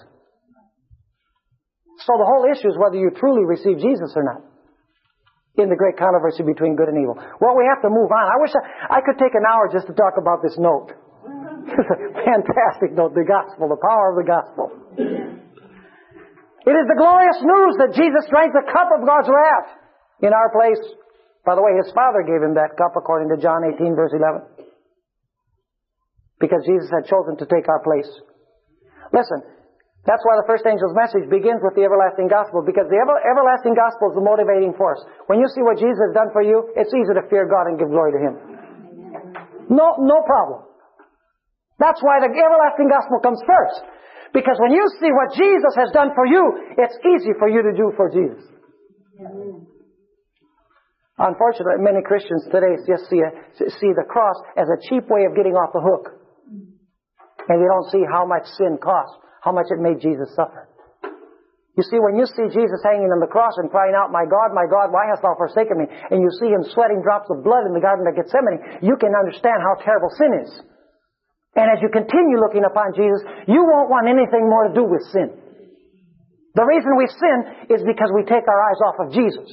So the whole issue is whether you truly receive Jesus or not in the great controversy between good and evil. Well, we have to move on. I wish I, I could take an hour just to talk about this note. It's a fantastic note, the gospel, the power of the gospel. It is the glorious news that Jesus drank the cup of God's wrath in our place. By the way, His Father gave Him that cup according to John eighteen, verse eleven. Because Jesus had chosen to take our place. Listen, that's why the first angel's message begins with the everlasting gospel, because the ever, everlasting gospel is the motivating force. When you see what Jesus has done for you, it's easy to fear God and give glory to Him. No, no problem. That's why the everlasting gospel comes first. Because when you see what Jesus has done for you, it's easy for you to do for Jesus. Unfortunately, many Christians today just see, a, see the cross as a cheap way of getting off the hook. And they don't see how much sin costs, how much it made Jesus suffer. You see, when you see Jesus hanging on the cross and crying out, "My God, my God, why hast thou forsaken me?" and you see Him sweating drops of blood in the Garden of Gethsemane, you can understand how terrible sin is. And as you continue looking upon Jesus, you won't want anything more to do with sin. The reason we sin is because we take our eyes off of Jesus.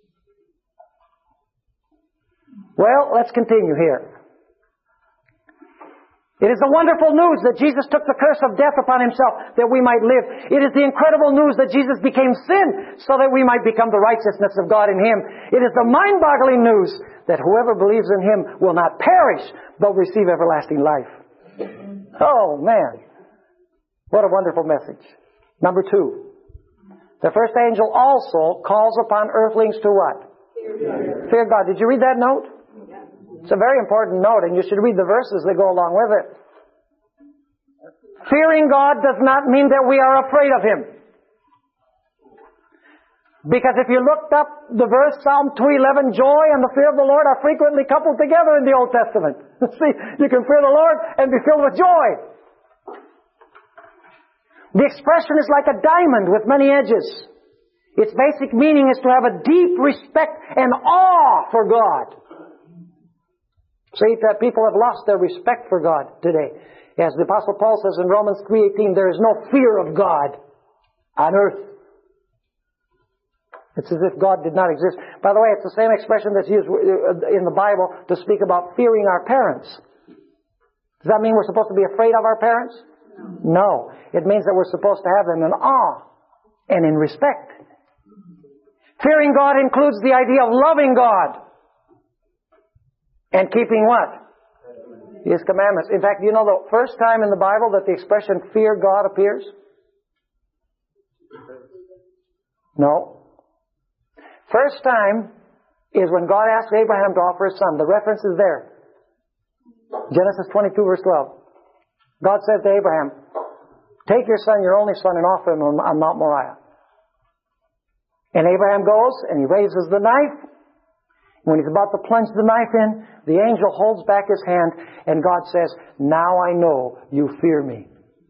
Well, let's continue here. It is the wonderful news that Jesus took the curse of death upon Himself that we might live. It is the incredible news that Jesus became sin so that we might become the righteousness of God in Him. It is the mind-boggling news that whoever believes in Him will not perish but receive everlasting life. Oh, man. What a wonderful message. Number two. The first angel also calls upon earthlings to what? Fear. Fear God. Did you read that note? It's a very important note, and you should read the verses that go along with it. Fearing God does not mean that we are afraid of Him. Because if you looked up the verse, Psalm two eleven, joy and the fear of the Lord are frequently coupled together in the Old Testament. See, you can fear the Lord and be filled with joy. The expression is like a diamond with many edges. Its basic meaning is to have a deep respect and awe for God. See, that people have lost their respect for God today. As the Apostle Paul says in Romans three eighteen, there is no fear of God on earth. It's as if God did not exist. By the way, it's the same expression that's used in the Bible to speak about fearing our parents. Does that mean we're supposed to be afraid of our parents? No. It means that we're supposed to have them in awe and in respect. Fearing God includes the idea of loving God and keeping what? His commandments. In fact, you know the first time in the Bible that the expression fear God appears? No. First time is when God asked Abraham to offer his son. The reference is there. Genesis twenty-two, verse twelve. God said to Abraham, "Take your son, your only son, and offer him on Mount Moriah." And Abraham goes and he raises the knife. When he's about to plunge the knife in, the angel holds back his hand and God says, "Now I know you fear me."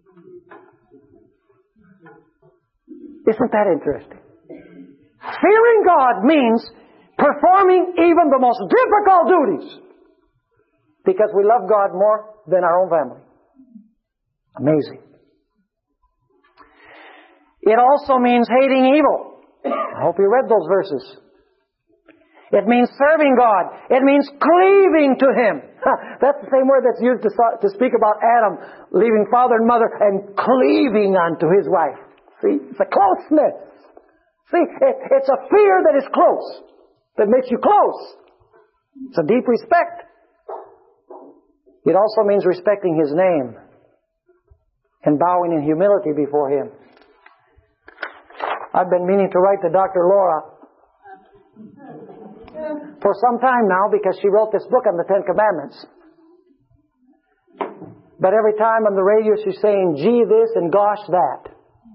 Isn't that interesting? Fearing God means performing even the most difficult duties because we love God more than our own family. Amazing. It also means hating evil. I hope you read those verses. It means serving God. It means cleaving to Him. That's the same word that's used to, to speak about Adam leaving father and mother and cleaving unto his wife. See, it's a closeness. See, it, it's a fear that is close, that makes you close. It's a deep respect. It also means respecting His name and bowing in humility before Him. I've been meaning to write to Doctor Laura for some time now because she wrote this book on the Ten Commandments. But every time on the radio she's saying, "Gee this and gosh that."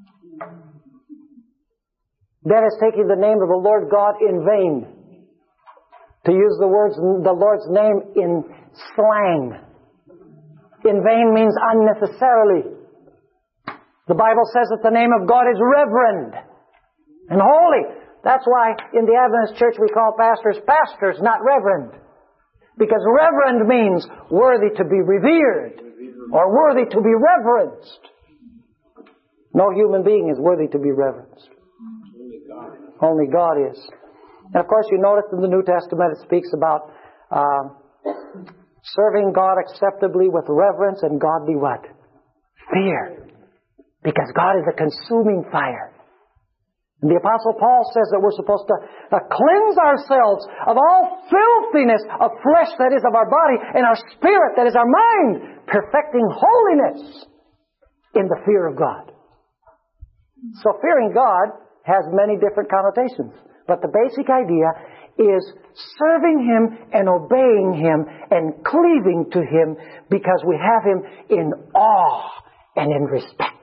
That is taking the name of the Lord God in vain. To use the words, the Lord's name in slang. In vain means unnecessarily. The Bible says that the name of God is reverend and holy. That's why in the Adventist church we call pastors pastors, not reverend. Because reverend means worthy to be revered or worthy to be reverenced. No human being is worthy to be reverenced. Only God is. And of course you notice in the New Testament it speaks about uh, serving God acceptably with reverence and godly what? Fear. Because God is a consuming fire. And the Apostle Paul says that we're supposed to uh, cleanse ourselves of all filthiness of flesh that is of our body and our spirit that is our mind, perfecting holiness in the fear of God. So fearing God has many different connotations. But the basic idea is serving Him and obeying Him and cleaving to Him because we have Him in awe and in respect.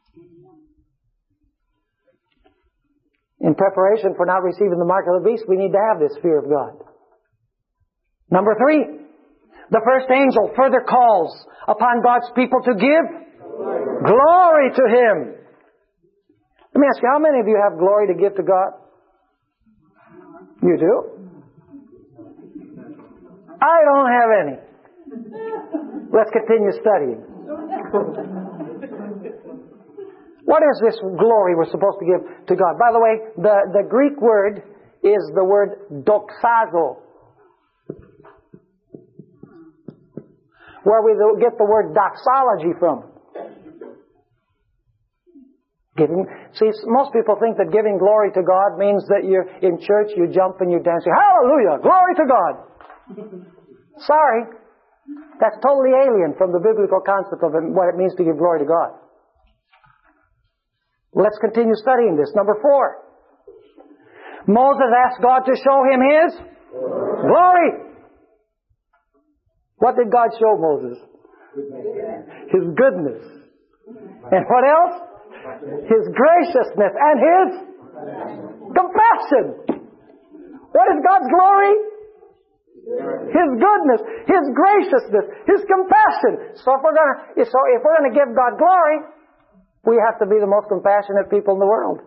In preparation for not receiving the mark of the beast, we need to have this fear of God. Number three, the first angel further calls upon God's people to give glory, glory to Him. Let me ask you, how many of you have glory to give to God? You do? I don't have any. Let's continue studying. What is this glory we're supposed to give to God? By the way, the, the Greek word is the word doxazo, where we get the word doxology from. Giving, see, most people think that giving glory to God means that you're in church, you jump and you dance. Hallelujah! Glory to God! Sorry. That's totally alien from the biblical concept of what it means to give glory to God. Let's continue studying this. Number four. Moses asked God to show him His glory. What did God show Moses? His goodness. And what else? His graciousness and His compassion. What is God's glory? His goodness, His graciousness, His compassion. So if we're gonna, so if we're gonna give God glory, we have to be the most compassionate people in the world.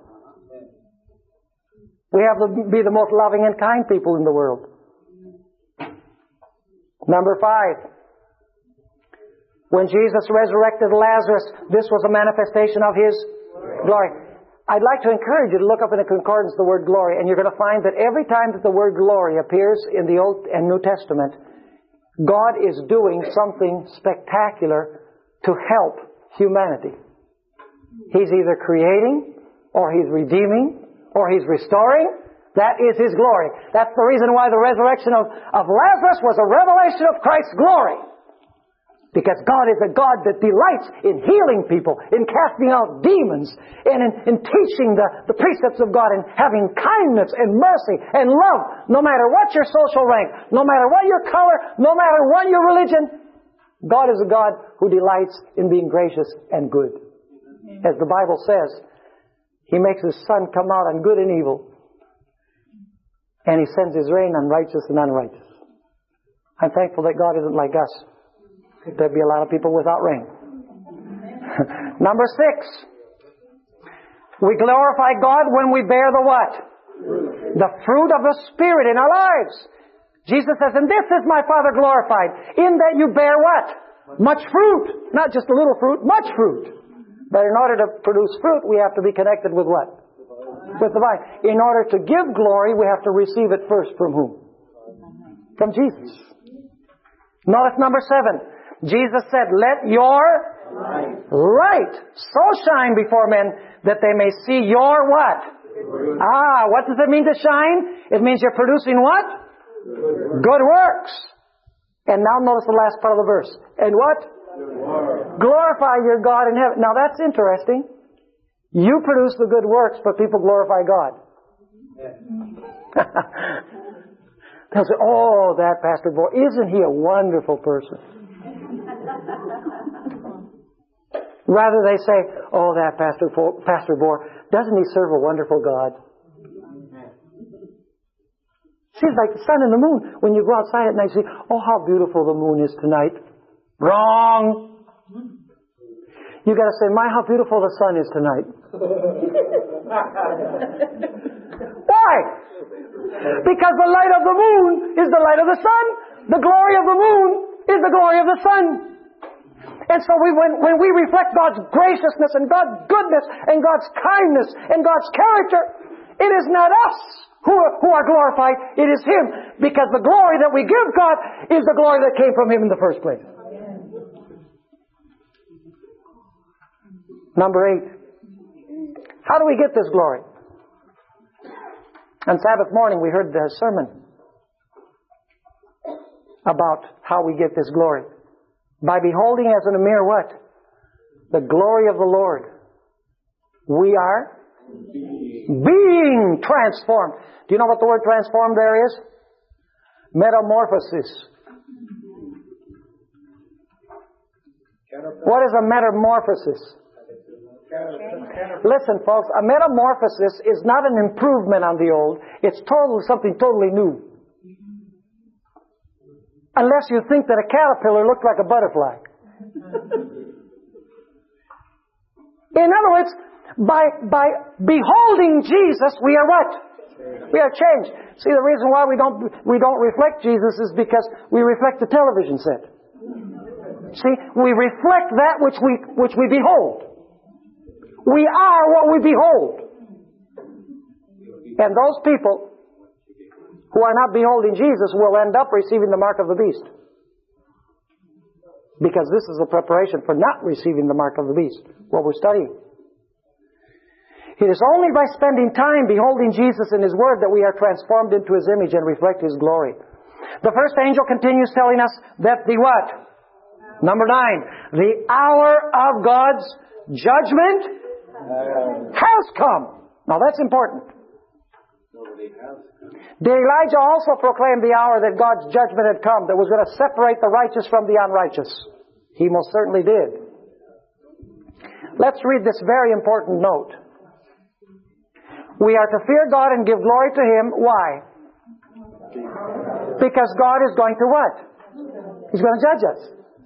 We have to be the most loving and kind people in the world. Number five. When Jesus resurrected Lazarus, this was a manifestation of His glory. I'd like to encourage you to look up in the concordance the word glory, and you're going to find that every time that the word glory appears in the Old and New Testament, God is doing something spectacular to help humanity. He's either creating, or He's redeeming, or He's restoring. That is His glory. That's the reason why the resurrection of, of Lazarus was a revelation of Christ's glory. Because God is a God that delights in healing people, in casting out demons, and in, in teaching the, the precepts of God, and having kindness and mercy and love, no matter what your social rank, no matter what your color, no matter what your religion. God is a God who delights in being gracious and good. As the Bible says, He makes His sun come out on good and evil, and He sends His rain on righteous and unrighteous. I'm thankful that God isn't like us. There'd be a lot of people without rain. Number six. We glorify God when we bear the what? The fruit of the Spirit in our lives. Jesus says, and this is my Father glorified, in that you bear what? Much fruit. Not just a little fruit, much fruit. But in order to produce fruit, we have to be connected with what? With the vine. In order to give glory, we have to receive it first from whom? From Jesus. Notice number seven. Jesus said, let your light. light so shine before men that they may see your what? Ah, what does it mean to shine? It means you're producing what? Good works. Good works. And now notice the last part of the verse. And what? Glorify your God in heaven. Now that's interesting. You produce the good works, but people glorify God. They'll say, oh, that Pastor Bohr, isn't he a wonderful person? Rather they say, oh, that Pastor Bo- Pastor Bohr, doesn't he serve a wonderful God? Seems like the sun and the moon. When you go outside at night, you see, oh, how beautiful the moon is tonight. Wrong! You got to say, my, how beautiful the sun is tonight. Why? Because the light of the moon is the light of the sun. The glory of the moon is the glory of the sun. And so we, when, when we reflect God's graciousness and God's goodness and God's kindness and God's character, it is not us who are, who are glorified. It is Him. Because the glory that we give God is the glory that came from Him in the first place. Number eight. How do we get this glory? On Sabbath morning we heard the sermon about how we get this glory. By beholding as in a mirror what? The glory of the Lord. We are being transformed. Do you know what the word transformed there is? Metamorphosis. What is a metamorphosis? Listen, folks, a metamorphosis is not an improvement on the old. It's totally something totally new. Unless you think that a caterpillar looked like a butterfly. In other words, by, by beholding Jesus, we are what? We are changed. See, the reason why we don't, we don't reflect Jesus is because we reflect the television set. See, we reflect that which we, which we behold. We are what we behold. And those people who are not beholding Jesus will end up receiving the mark of the beast. Because this is a preparation for not receiving the mark of the beast, what we're studying. It is only by spending time beholding Jesus in His Word that we are transformed into His image and reflect His glory. The first angel continues telling us that the what? Number nine. The hour of God's judgment has come. Now that's important. The Elijah also proclaimed the hour that God's judgment had come, that was going to separate the righteous from the unrighteous. He most certainly did. Let's read this very important note. We are to fear God and give glory to Him. Why? Because God is going to what? He's going to judge us.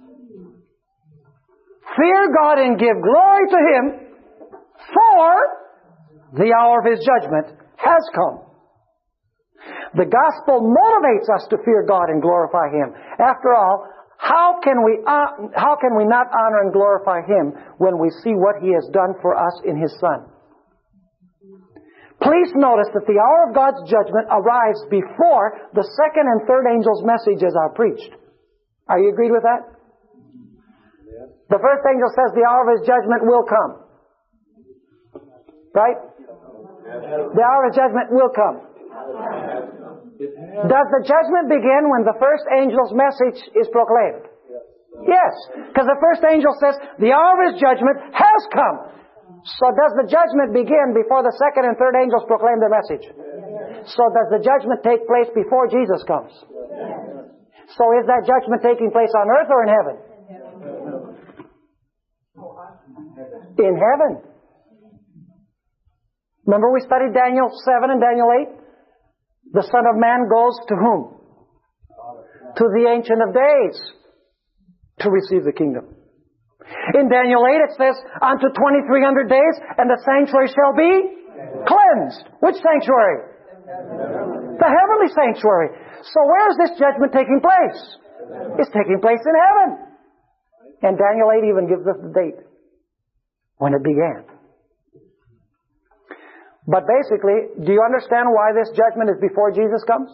Fear God and give glory to Him, for the hour of His judgment has come. The gospel motivates us to fear God and glorify Him. After all, how can we uh, how can we not honor and glorify Him when we see what He has done for us in His Son? Please notice that the hour of God's judgment arrives before the second and third angel's messages are preached. Are you agreed with that? The first angel says the hour of His judgment will come. Right? The hour of judgment will come. Does the judgment begin when the first angel's message is proclaimed? Yes. Because the first angel says the hour of His judgment has come. So does the judgment begin before the second and third angels proclaim their message? So does the judgment take place before Jesus comes? So is that judgment taking place on earth or in heaven? In heaven. Remember we studied Daniel seven and Daniel eight? The Son of Man goes to whom? To the Ancient of Days to receive the kingdom. In Daniel eight it says, unto twenty-three hundred days, and the sanctuary shall be cleansed. Which sanctuary? The heavenly sanctuary. So where is this judgment taking place? It's taking place in heaven. And Daniel eight even gives us the date when it began. But basically, do you understand why this judgment is before Jesus comes?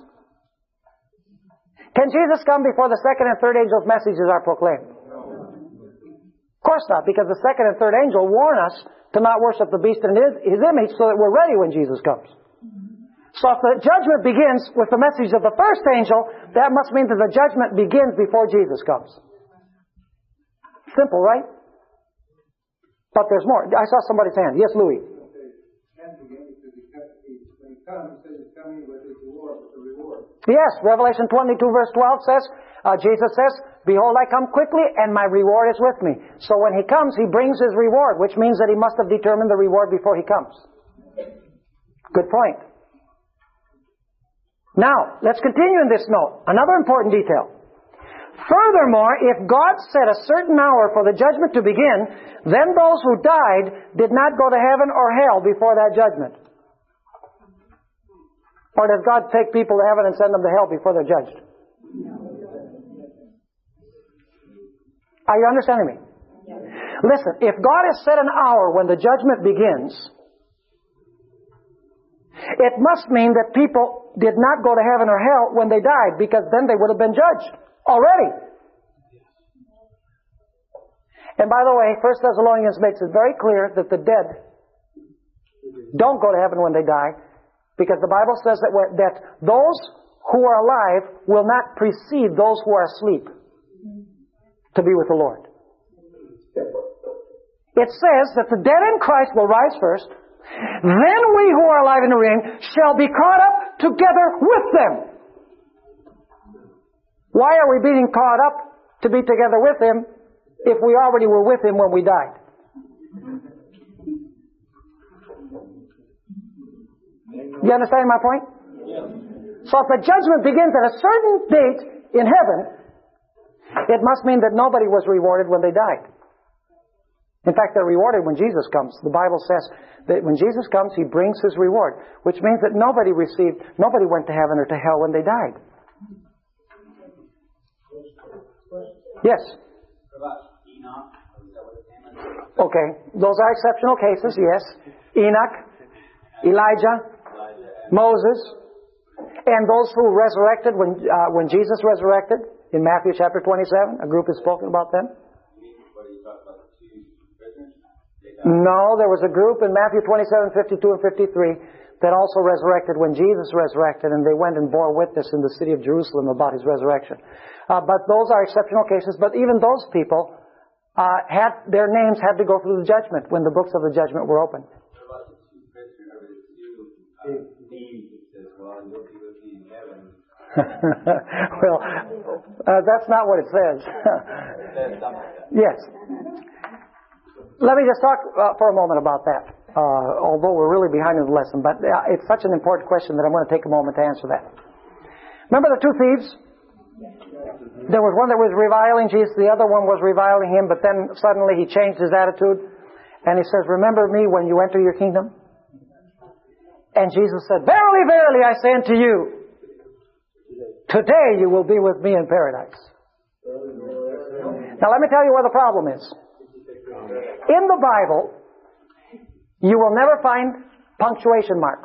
Can Jesus come before the second and third angel's messages are proclaimed? Of course not, because the second and third angel warn us to not worship the beast in his, his image so that we're ready when Jesus comes. So if the judgment begins with the message of the first angel, that must mean that the judgment begins before Jesus comes. Simple, right? But there's more. I saw somebody's hand. Yes, Louis. Yes, Revelation twenty-two verse twelve says, uh, Jesus says, behold, I come quickly and my reward is with me. So when He comes, He brings His reward, which means that He must have determined the reward before He comes. Good point. Now, let's continue in this note. Another important detail. Furthermore, if God set a certain hour for the judgment to begin, then those who died did not go to heaven or hell before that judgment. Or does God take people to heaven and send them to hell before they're judged? Are you understanding me? Listen, if God has set an hour when the judgment begins, it must mean that people did not go to heaven or hell when they died, because then they would have been judged already. And by the way, First Thessalonians makes it very clear that the dead don't go to heaven when they die, because the Bible says that, that those who are alive will not precede those who are asleep to be with the Lord. It says that the dead in Christ will rise first, then we who are alive in the ring shall be caught up together with them. Why are we being caught up to be together with Him if we already were with Him when we died? You understand my point? So if the judgment begins at a certain date in heaven, it must mean that nobody was rewarded when they died. In fact, they're rewarded when Jesus comes. The Bible says that when Jesus comes, He brings His reward, which means that nobody received, nobody went to heaven or to hell when they died. Yes? Okay, those are exceptional cases, yes. Enoch, Elijah, Moses, and those who resurrected when uh, when Jesus resurrected in Matthew chapter twenty-seven. A group has spoken about them. No, there was a group in Matthew twenty-seven, fifty-two, and fifty-three that also resurrected when Jesus resurrected, and they went and bore witness in the city of Jerusalem about His resurrection. Uh, but those are exceptional cases. But even those people uh, had their names had to go through the judgment when the books of the judgment were opened. Well, uh, that's not what it says. Yes. Let me just talk uh, for a moment about that, uh, although we're really behind in the lesson. But uh, it's such an important question that I'm going to take a moment to answer that. Remember the two thieves? There was one that was reviling Jesus, the other one was reviling Him, but then suddenly he changed his attitude, and he says, "Remember me when you enter your kingdom?" And Jesus said, "Verily, verily, I say unto you, today you will be with me in paradise." Now let me tell you where the problem is. In the Bible, you will never find punctuation marks.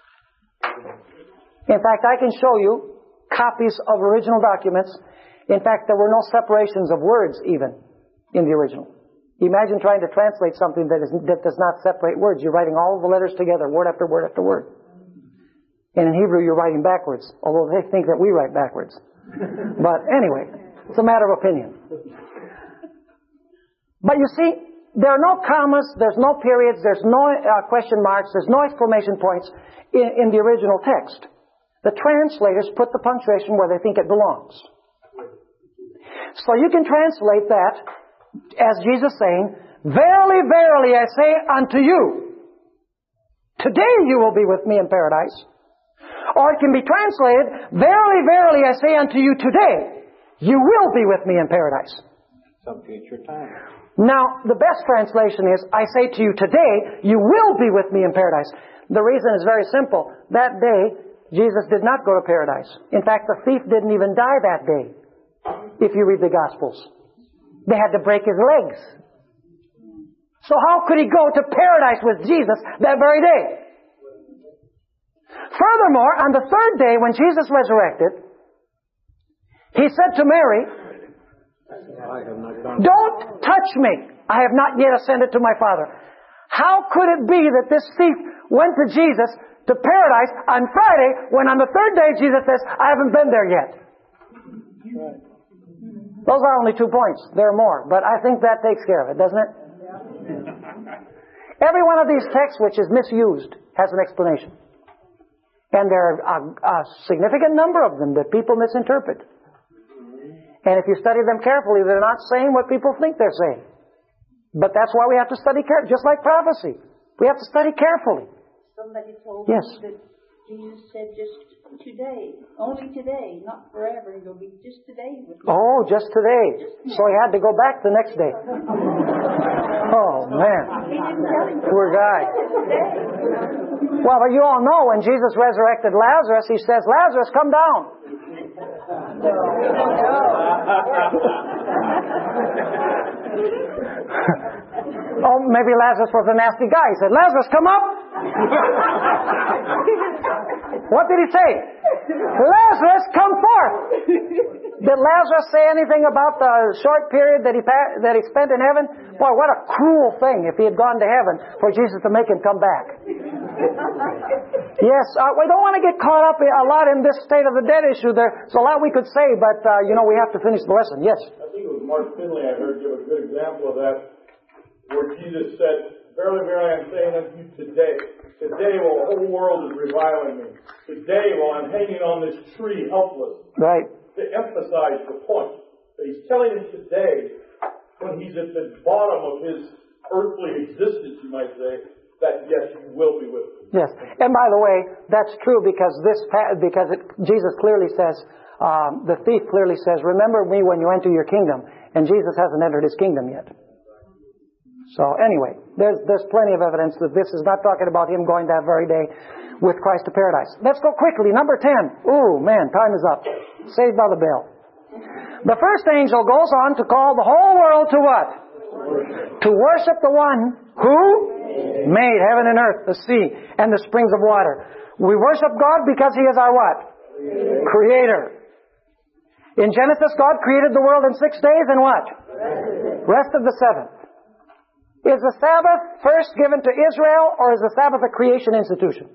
In fact, I can show you copies of original documents. In fact, there were no separations of words even in the original. Imagine trying to translate something that, is, that does not separate words. You're writing all of the letters together, word after word after word. And in Hebrew, you're writing backwards, although they think that we write backwards. But anyway, it's a matter of opinion. But you see, there are no commas, there's no periods, there's no uh, question marks, there's no exclamation points in, in the original text. The translators put the punctuation where they think it belongs. So you can translate that as Jesus saying, "Verily, verily, I say unto you, today you will be with me in paradise." Or it can be translated, "Verily, verily, I say unto you today, you will be with me in paradise." Some future time. Now, the best translation is, "I say to you today, you will be with me in paradise." The reason is very simple. That day, Jesus did not go to paradise. In fact, the thief didn't even die that day, if you read the Gospels. They had to break his legs. So how could he go to paradise with Jesus that very day? Furthermore, on the third day, when Jesus resurrected, He said to Mary, "Don't touch me. I have not yet ascended to my Father." How could it be that this thief went to Jesus to paradise on Friday when on the third day Jesus says, "I haven't been there yet"? Those are only two points. There are more. But I think that takes care of it, doesn't it? Every one of these texts which is misused has an explanation. And there are a, a significant number of them that people misinterpret. And if you study them carefully, they're not saying what people think they're saying. But that's why we have to study carefully. Just like prophecy. We have to study carefully. Somebody told yes. me that Jesus said just today, only today, not forever. It'll be just today. Oh, just today. So he had to go back the next day. Oh, man. Poor guy. Well, but you all know when Jesus resurrected Lazarus, he says, Lazarus, come down. Oh, maybe Lazarus was a nasty guy. He said, Lazarus, come up. What did he say? Lazarus, come forth. Did Lazarus say anything about the short period that he that he spent in heaven? Boy, what a cruel thing if he had gone to heaven for Jesus to make him come back. Yes, uh, we don't want to get caught up a lot in this state of the dead issue. There's a lot we could say, but, uh, you know, we have to finish the lesson. Yes? I think it was Mark Finley I heard give a good example of that, where Jesus said, Verily, verily, I am saying unto you today, today while the whole world is reviling me, today while I'm hanging on this tree helpless, right, to emphasize the point that he's telling him today, when he's at the bottom of his earthly existence, you might say, that yes, you will be with me. Yes, and by the way, that's true because this because it, Jesus clearly says, um, the thief clearly says, remember me when you enter your kingdom, and Jesus hasn't entered his kingdom yet. So anyway, there's there's plenty of evidence that this is not talking about him going that very day with Christ to paradise. Let's go quickly. Number ten. Ooh, man, time is up. Saved by the bell. The first angel goes on to call the whole world to what? To worship the one who made heaven and earth, the sea, and the springs of water. We worship God because He is our what? Creator. In Genesis, God created the world in six days and what? Rest of the seventh. Is the Sabbath first given to Israel, or is the Sabbath a creation institution?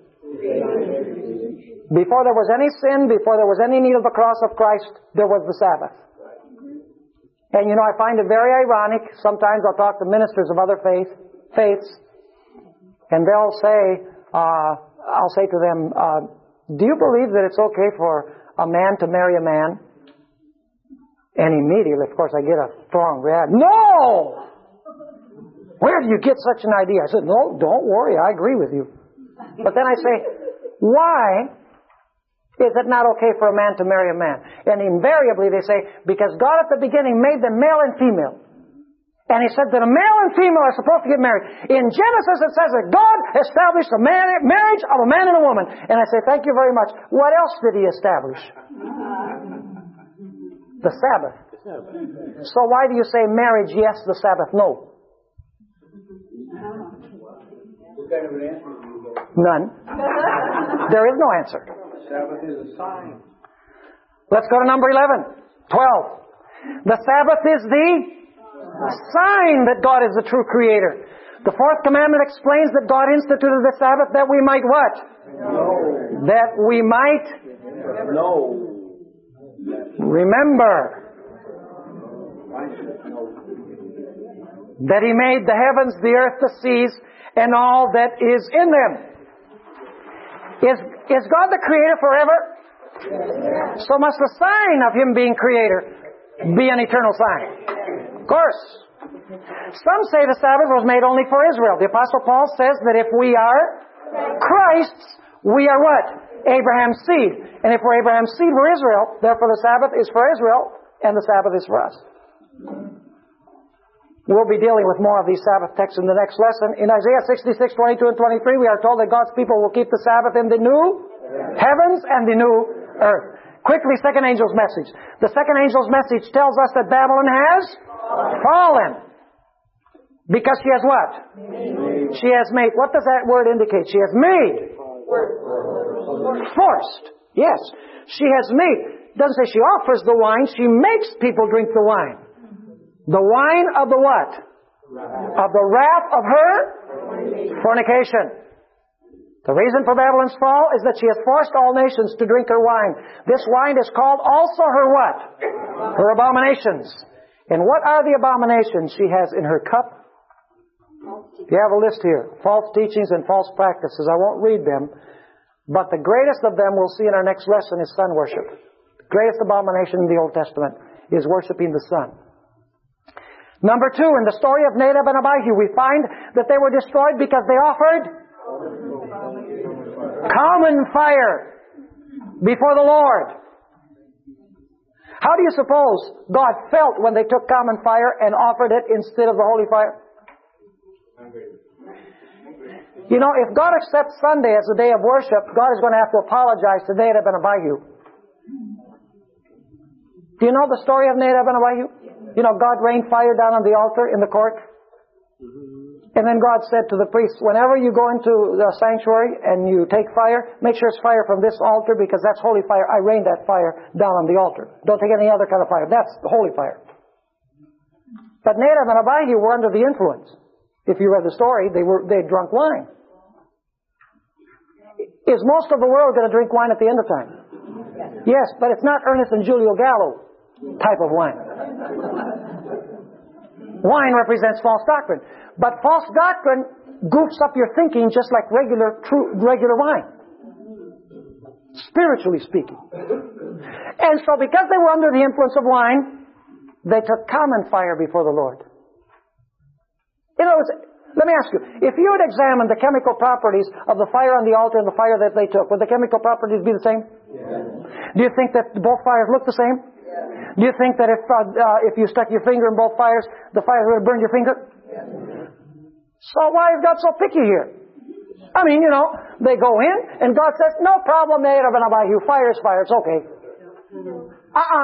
Before there was any sin, before there was any need of the cross of Christ, there was the Sabbath. And you know, I find it very ironic. Sometimes I'll talk to ministers of other faith, faiths, and they'll say, uh, I'll say to them, uh, do you believe that it's okay for a man to marry a man? And immediately, of course, I get a strong reaction. No! Where do you get such an idea? I said, no, don't worry, I agree with you. But then I say, why is it not okay for a man to marry a man? And invariably they say, because God at the beginning made them male and female. And He said that a male and female are supposed to get married. In Genesis it says that God established a man, marriage of a man and a woman. And I say, thank you very much. What else did He establish? The Sabbath. So why do you say marriage yes, the Sabbath no? What kind of an answer do you get? None. There is no answer. Sabbath is a sign. Let's go to number eleven. twelve. The Sabbath is the sign that God is the true Creator. The fourth commandment explains that God instituted the Sabbath that we might what? No. That we might No. remember that He made the heavens, the earth, the seas, and all that is in them. Is, is God the Creator forever? Yes. So must the sign of Him being Creator be an eternal sign. Of course. Some say the Sabbath was made only for Israel. The Apostle Paul says that if we are Christ's, we are what? Abraham's seed. And if we're Abraham's seed, we're Israel. Therefore the Sabbath is for Israel, and the Sabbath is for us. We'll be dealing with more of these Sabbath texts in the next lesson. In Isaiah sixty-six, twenty-two and twenty-three, we are told that God's people will keep the Sabbath in the new heavens and the new earth. Quickly, second angel's message. The second angel's message tells us that Babylon has fallen. Because she has what? Made. She has made. What does that word indicate? She has made. Forced. Yes. She has made. It doesn't say she offers the wine. She makes people drink the wine. The wine of the what? Of the wrath of her fornication. The reason for Babylon's fall is that she has forced all nations to drink her wine. This wine is called also her what? Her abominations. And what are the abominations she has in her cup? You have a list here. False teachings and false practices. I won't read them. But the greatest of them we'll see in our next lesson is sun worship. The greatest abomination in the Old Testament is worshiping the sun. Number two, in the story of Nadab and Abihu, we find that they were destroyed because they offered Common fire before the Lord. How do you suppose God felt when they took common fire and offered it instead of the holy fire? You know, if God accepts Sunday as a day of worship, God is going to have to apologize to Nadab and Abihu. Do you know the story of Nadab and Abihu? You know, God rained fire down on the altar in the court. And then God said to the priests, whenever you go into the sanctuary and you take fire, make sure it's fire from this altar because that's holy fire. I rained that fire down on the altar. Don't take any other kind of fire. That's the holy fire. But Nadab and Abihu were under the influence. If you read the story, they were they drunk wine. Is most of the world going to drink wine at the end of time? Yes, but it's not Ernest and Julio Gallo type of wine. Wine represents false doctrine. But false doctrine goofs up your thinking just like regular true, regular wine. Spiritually speaking. And so because they were under the influence of wine, they took common fire before the Lord. In other words, let me ask you, if you would examine the chemical properties of the fire on the altar and the fire that they took, would the chemical properties be the same? Yeah. Do you think that both fires look the same? Yeah. Do you think that if uh, uh, if you stuck your finger in both fires, the fire would have burned your finger? Yeah. So why is God so picky here? I mean, you know, they go in and God says, no problem, Nadab and Abihu, fire is fire, it's okay. Uh-uh.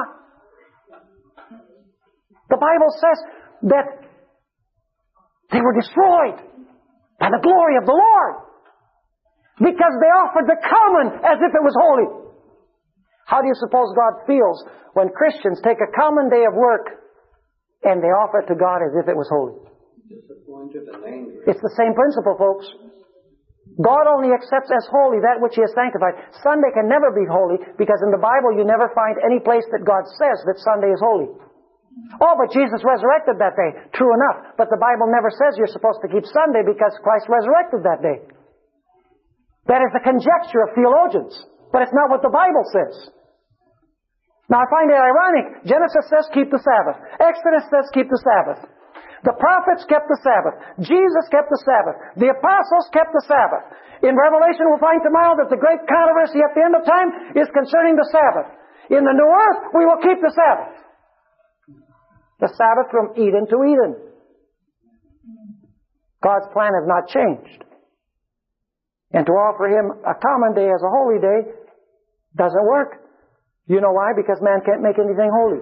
The Bible says that they were destroyed by the glory of the Lord because they offered the common as if it was holy. How do you suppose God feels when Christians take a common day of work and they offer it to God as if it was holy? Disappointed and angry. It's the same principle, folks. God only accepts as holy that which He has sanctified. Sunday can never be holy because in the Bible you never find any place that God says that Sunday is holy. Oh, but Jesus resurrected that day. True enough. But the Bible never says you're supposed to keep Sunday because Christ resurrected that day. That is the conjecture of theologians. But it's not what the Bible says. Now I find it ironic. Genesis says keep the Sabbath. Exodus says keep the Sabbath. The prophets kept the Sabbath. Jesus kept the Sabbath. The apostles kept the Sabbath. In Revelation we'll find tomorrow that the great controversy at the end of time is concerning the Sabbath. In the new earth we will keep the Sabbath. The Sabbath from Eden to Eden. God's plan has not changed. And to offer Him a common day as a holy day doesn't work. You know why? Because man can't make anything holy.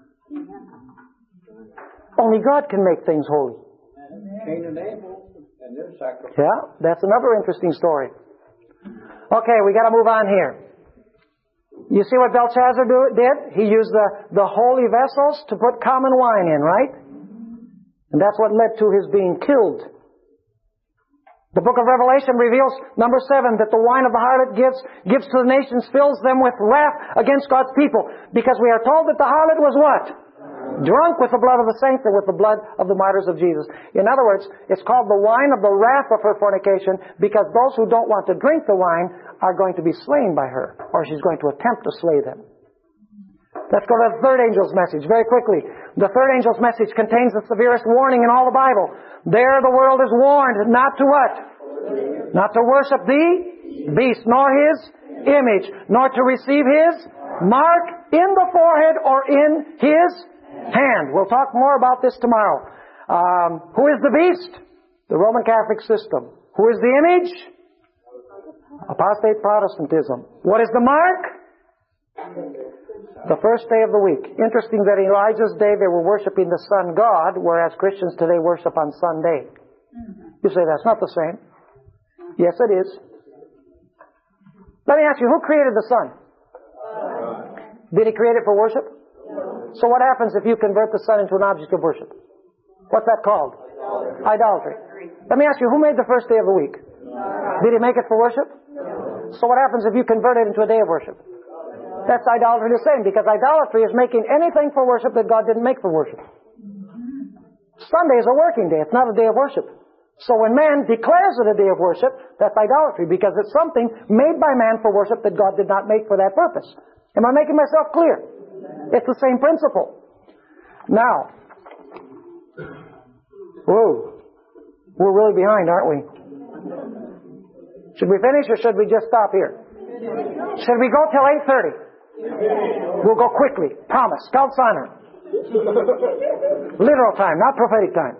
Only God can make things holy. Cain and Abel and their sacrifice. Yeah, that's another interesting story. Okay, we got to move on here. You see what Belshazzar do, did? He used the, the holy vessels to put common wine in, right? And that's what led to his being killed. The book of Revelation reveals, number seven, that the wine of the harlot gives, gives to the nations, fills them with wrath against God's people. Because we are told that the harlot was what? Drunk with the blood of the saints and with the blood of the martyrs of Jesus. In other words, it's called the wine of the wrath of her fornication because those who don't want to drink the wine are going to be slain by her, or she's going to attempt to slay them. Let's go to the third angel's message very quickly. The third angel's message contains the severest warning in all the Bible. There the world is warned not to what? Not to worship the beast, nor his image, nor to receive his mark in the forehead or in his hand. We'll talk more about this tomorrow. Um, who is the beast? The Roman Catholic system. Who is the image? Apostate Protestantism. What is the mark? The first day of the week. Interesting that in Elijah's day they were worshiping the sun god, whereas Christians today worship on Sunday. You say that's not the same. Yes, it is. Let me ask you, who created the sun? Did He create it for worship? So what happens if you convert the sun into an object of worship? What's that called? Idolatry. Let me ask you, who made the first day of the week? Did He make it for worship? So what happens if you convert it into a day of worship? That's idolatry the same, because idolatry is making anything for worship that God didn't make for worship. Sunday is a working day. It's not a day of worship. So when man declares it a day of worship, that's idolatry, because it's something made by man for worship that God did not make for that purpose. Am I making myself clear? It's the same principle. Now, whoa, we're really behind, aren't we? Should we finish or should we just stop here? Should we go till eight thirty? We'll go quickly. Promise. Scout's honor. Literal time, not prophetic time.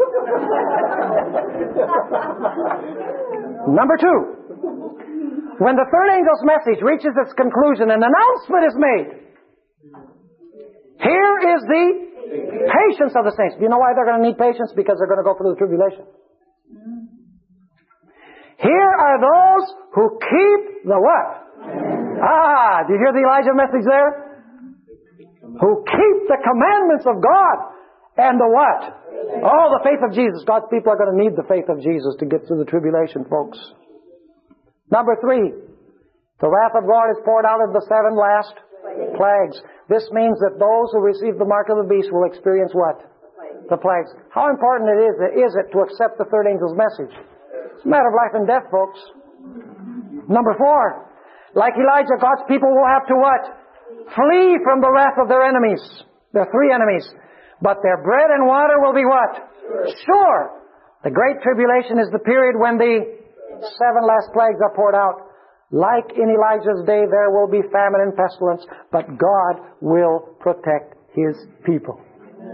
Number two. When the third angel's message reaches its conclusion, an announcement is made. Here is the patience of the saints. Do you know why they're going to need patience? Because they're going to go through the tribulation. Here are those who keep the what? Ah, do you hear the Elijah message there? Who keep the commandments of God and the what? Oh, the faith of Jesus. God's people are going to need the faith of Jesus to get through the tribulation, folks. Number three, the wrath of God is poured out of the seven last plagues. This means that those who receive the mark of the beast will experience what? The plagues. How important it is, is it to accept the third angel's message? It's a matter of life and death, folks. Number four, like Elijah, God's people will have to what? Flee from the wrath of their enemies. There are three enemies. But their bread and water will be what? Sure. The Great Tribulation is the period when the seven last plagues are poured out. Like in Elijah's day, there will be famine and pestilence, but God will protect His people.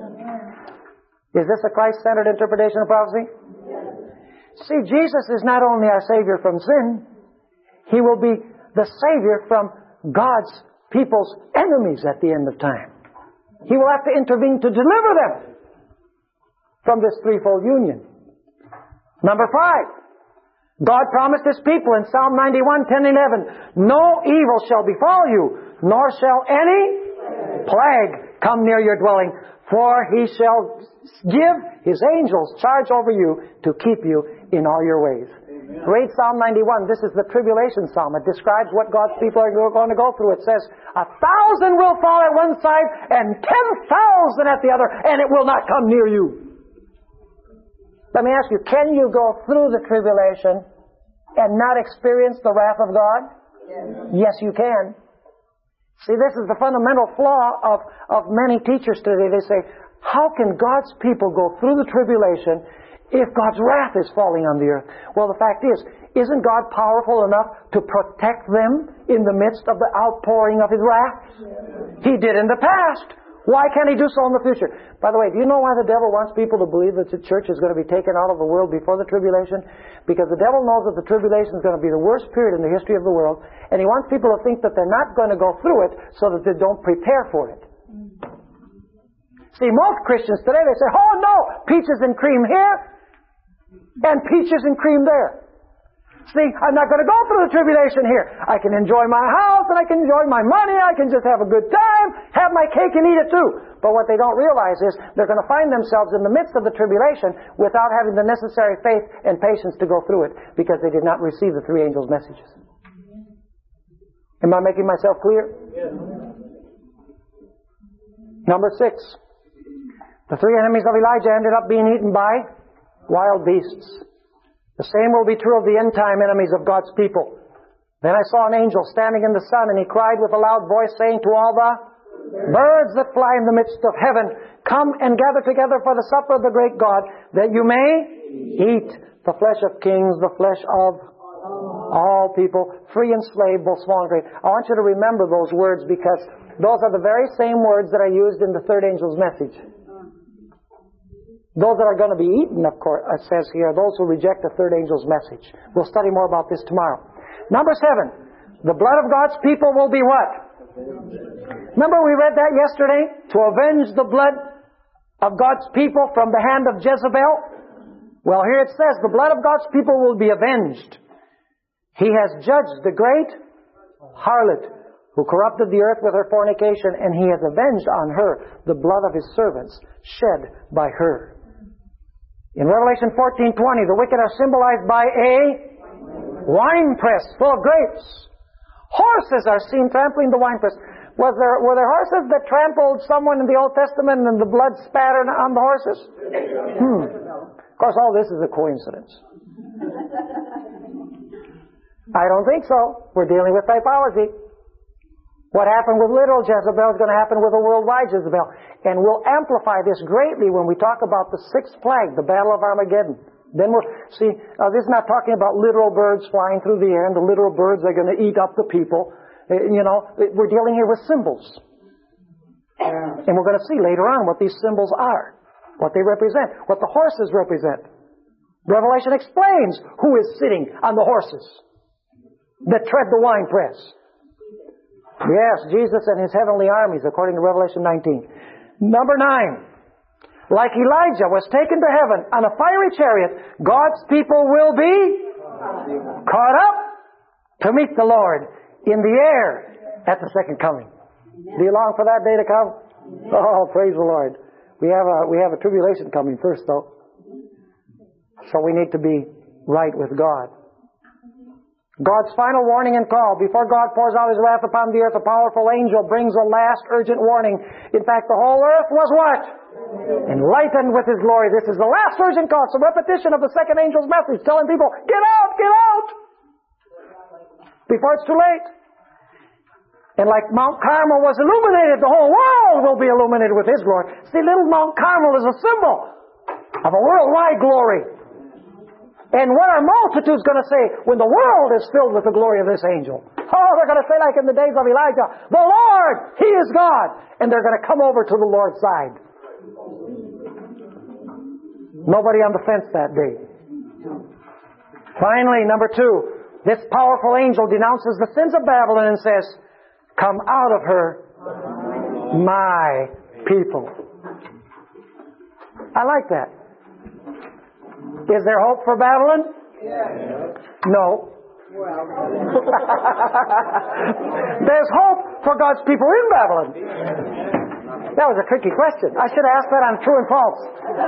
Is this a Christ-centered interpretation of prophecy? See, Jesus is not only our Savior from sin, He will be the Savior from God's people's enemies at the end of time. He will have to intervene to deliver them from this threefold union. Number five, God promised His people in Psalm ninety-one, ten, eleven, no evil shall befall you, nor shall any plague come near your dwelling, for He shall give His angels charge over you to keep you in all your ways. Amen. Read Psalm ninety-one. This is the tribulation psalm. It describes what God's people are going to go through. It says, a thousand will fall at one side and ten thousand at the other, and it will not come near you. Let me ask you, can you go through the tribulation and not experience the wrath of God? Yes, yes you can. See, this is the fundamental flaw of, of many teachers today. They say, how can God's people go through the tribulation if God's wrath is falling on the earth? Well, the fact is, isn't God powerful enough to protect them in the midst of the outpouring of His wrath? He did in the past. Why can't He do so in the future? By the way, do you know why the devil wants people to believe that the church is going to be taken out of the world before the tribulation? Because the devil knows that the tribulation is going to be the worst period in the history of the world, and he wants people to think that they're not going to go through it so that they don't prepare for it. See, most Christians today, they say, oh no, peaches and cream here, and peaches and cream there. See, I'm not going to go through the tribulation here. I can enjoy my house, and I can enjoy my money, I can just have a good time, have my cake and eat it too. But what they don't realize is they're going to find themselves in the midst of the tribulation without having the necessary faith and patience to go through it because they did not receive the three angels' messages. Am I making myself clear? Yes. Number six. The three enemies of Elijah ended up being eaten by wild beasts. The same will be true of the end-time enemies of God's people. Then I saw an angel standing in the sun, and he cried with a loud voice, saying to all the birds that fly in the midst of heaven, come and gather together for the supper of the great God, that you may eat the flesh of kings, the flesh of all people, free and slave, both small and great. I want you to remember those words because those are the very same words that are used in the third angel's message. Those that are going to be eaten, of course, it says here, those who reject the third angel's message. We'll study more about this tomorrow. Number seven, the blood of God's people will be what? Remember we read that yesterday? To avenge the blood of God's people from the hand of Jezebel? Well, here it says, the blood of God's people will be avenged. He has judged the great harlot who corrupted the earth with her fornication, and He has avenged on her the blood of His servants shed by her. In Revelation fourteen twenty, the wicked are symbolized by a winepress full of grapes. Horses are seen trampling the winepress. Was there, were there horses that trampled someone in the Old Testament and the blood spattered on the horses? Hmm. Of course, all this is a coincidence. I don't think so. We're dealing with typology. What happened with literal Jezebel is going to happen with a worldwide Jezebel. And we'll amplify this greatly when we talk about the sixth plague, the Battle of Armageddon. Then we're, see, uh, this is not talking about literal birds flying through the air and the literal birds are going to eat up the people. Uh, you know, we're dealing here with symbols. And we're going to see later on what these symbols are, what they represent, what the horses represent. Revelation explains who is sitting on the horses that tread the winepress. Yes, Jesus and His heavenly armies, according to Revelation nineteen. Number nine. Like Elijah was taken to heaven on a fiery chariot, God's people will be caught up to meet the Lord in the air at the second coming. Do you long for that day to come? Oh, praise the Lord. We have a, we have a tribulation coming first, though. So we need to be right with God. God's final warning and call. Before God pours out His wrath upon the earth, a powerful angel brings a last urgent warning. In fact, the whole earth was what? Enlightened with His glory. This is the last urgent call. It's a repetition of the second angel's message, telling people, get out, get out! Before it's too late. And like Mount Carmel was illuminated, the whole world will be illuminated with His glory. See, little Mount Carmel is a symbol of a worldwide glory. And what are multitudes going to say when the world is filled with the glory of this angel? Oh, they're going to say like in the days of Elijah, the Lord, He is God. And they're going to come over to the Lord's side. Nobody on the fence that day. Finally, number two, this powerful angel denounces the sins of Babylon and says, come out of her, my people. I like that. Is there hope for Babylon? Yeah. No. Well. There's hope for God's people in Babylon. That was a tricky question. I should have asked that on true and false.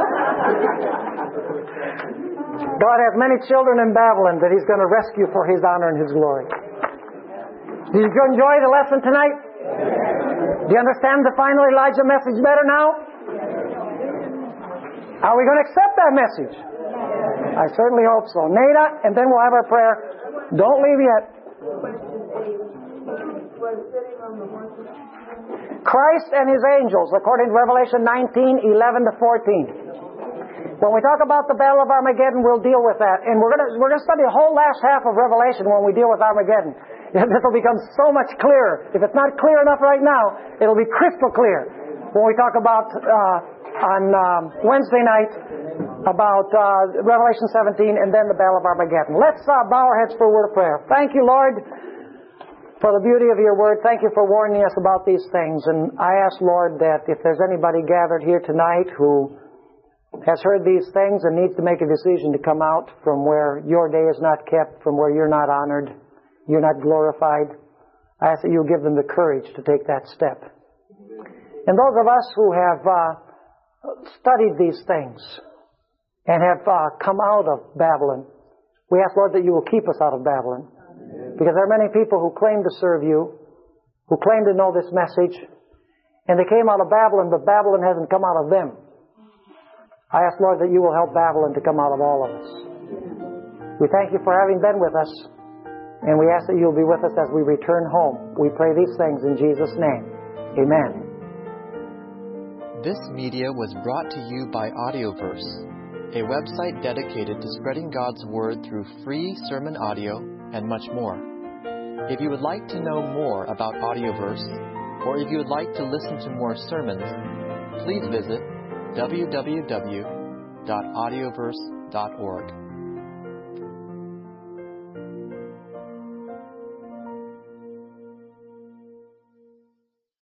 God has many children in Babylon that He's going to rescue for His honor and His glory. Did you enjoy the lesson tonight? Do you understand the final Elijah message better now? Are we going to accept that message? I certainly hope so. Nada, and then we'll have our prayer. Don't leave yet. Christ and His angels, according to Revelation nineteen, eleven to fourteen. When we talk about the Battle of Armageddon, we'll deal with that. And we're going to we're going to study the whole last half of Revelation when we deal with Armageddon. This will become so much clearer. If it's not clear enough right now, it'll be crystal clear when we talk about uh, on um, Wednesday night about uh, Revelation seventeen and then the Battle of Armageddon. Let's uh, bow our heads for a word of prayer. Thank you, Lord, for the beauty of Your Word. Thank You for warning us about these things. And I ask, Lord, that if there's anybody gathered here tonight who has heard these things and needs to make a decision to come out from where Your day is not kept, from where You're not honored, You're not glorified, I ask that You'll give them the courage to take that step. And those of us who have uh, studied these things and have uh, come out of Babylon, we ask, Lord, that You will keep us out of Babylon. Because there are many people who claim to serve You, who claim to know this message, and they came out of Babylon, but Babylon hasn't come out of them. I ask, Lord, that You will help Babylon to come out of all of us. We thank You for having been with us, and we ask that You'll be with us as we return home. We pray these things in Jesus' name. Amen. This media was brought to you by Audioverse, a website dedicated to spreading God's Word through free sermon audio and much more. If you would like to know more about Audioverse, or if you would like to listen to more sermons, please visit w w w dot audioverse dot org.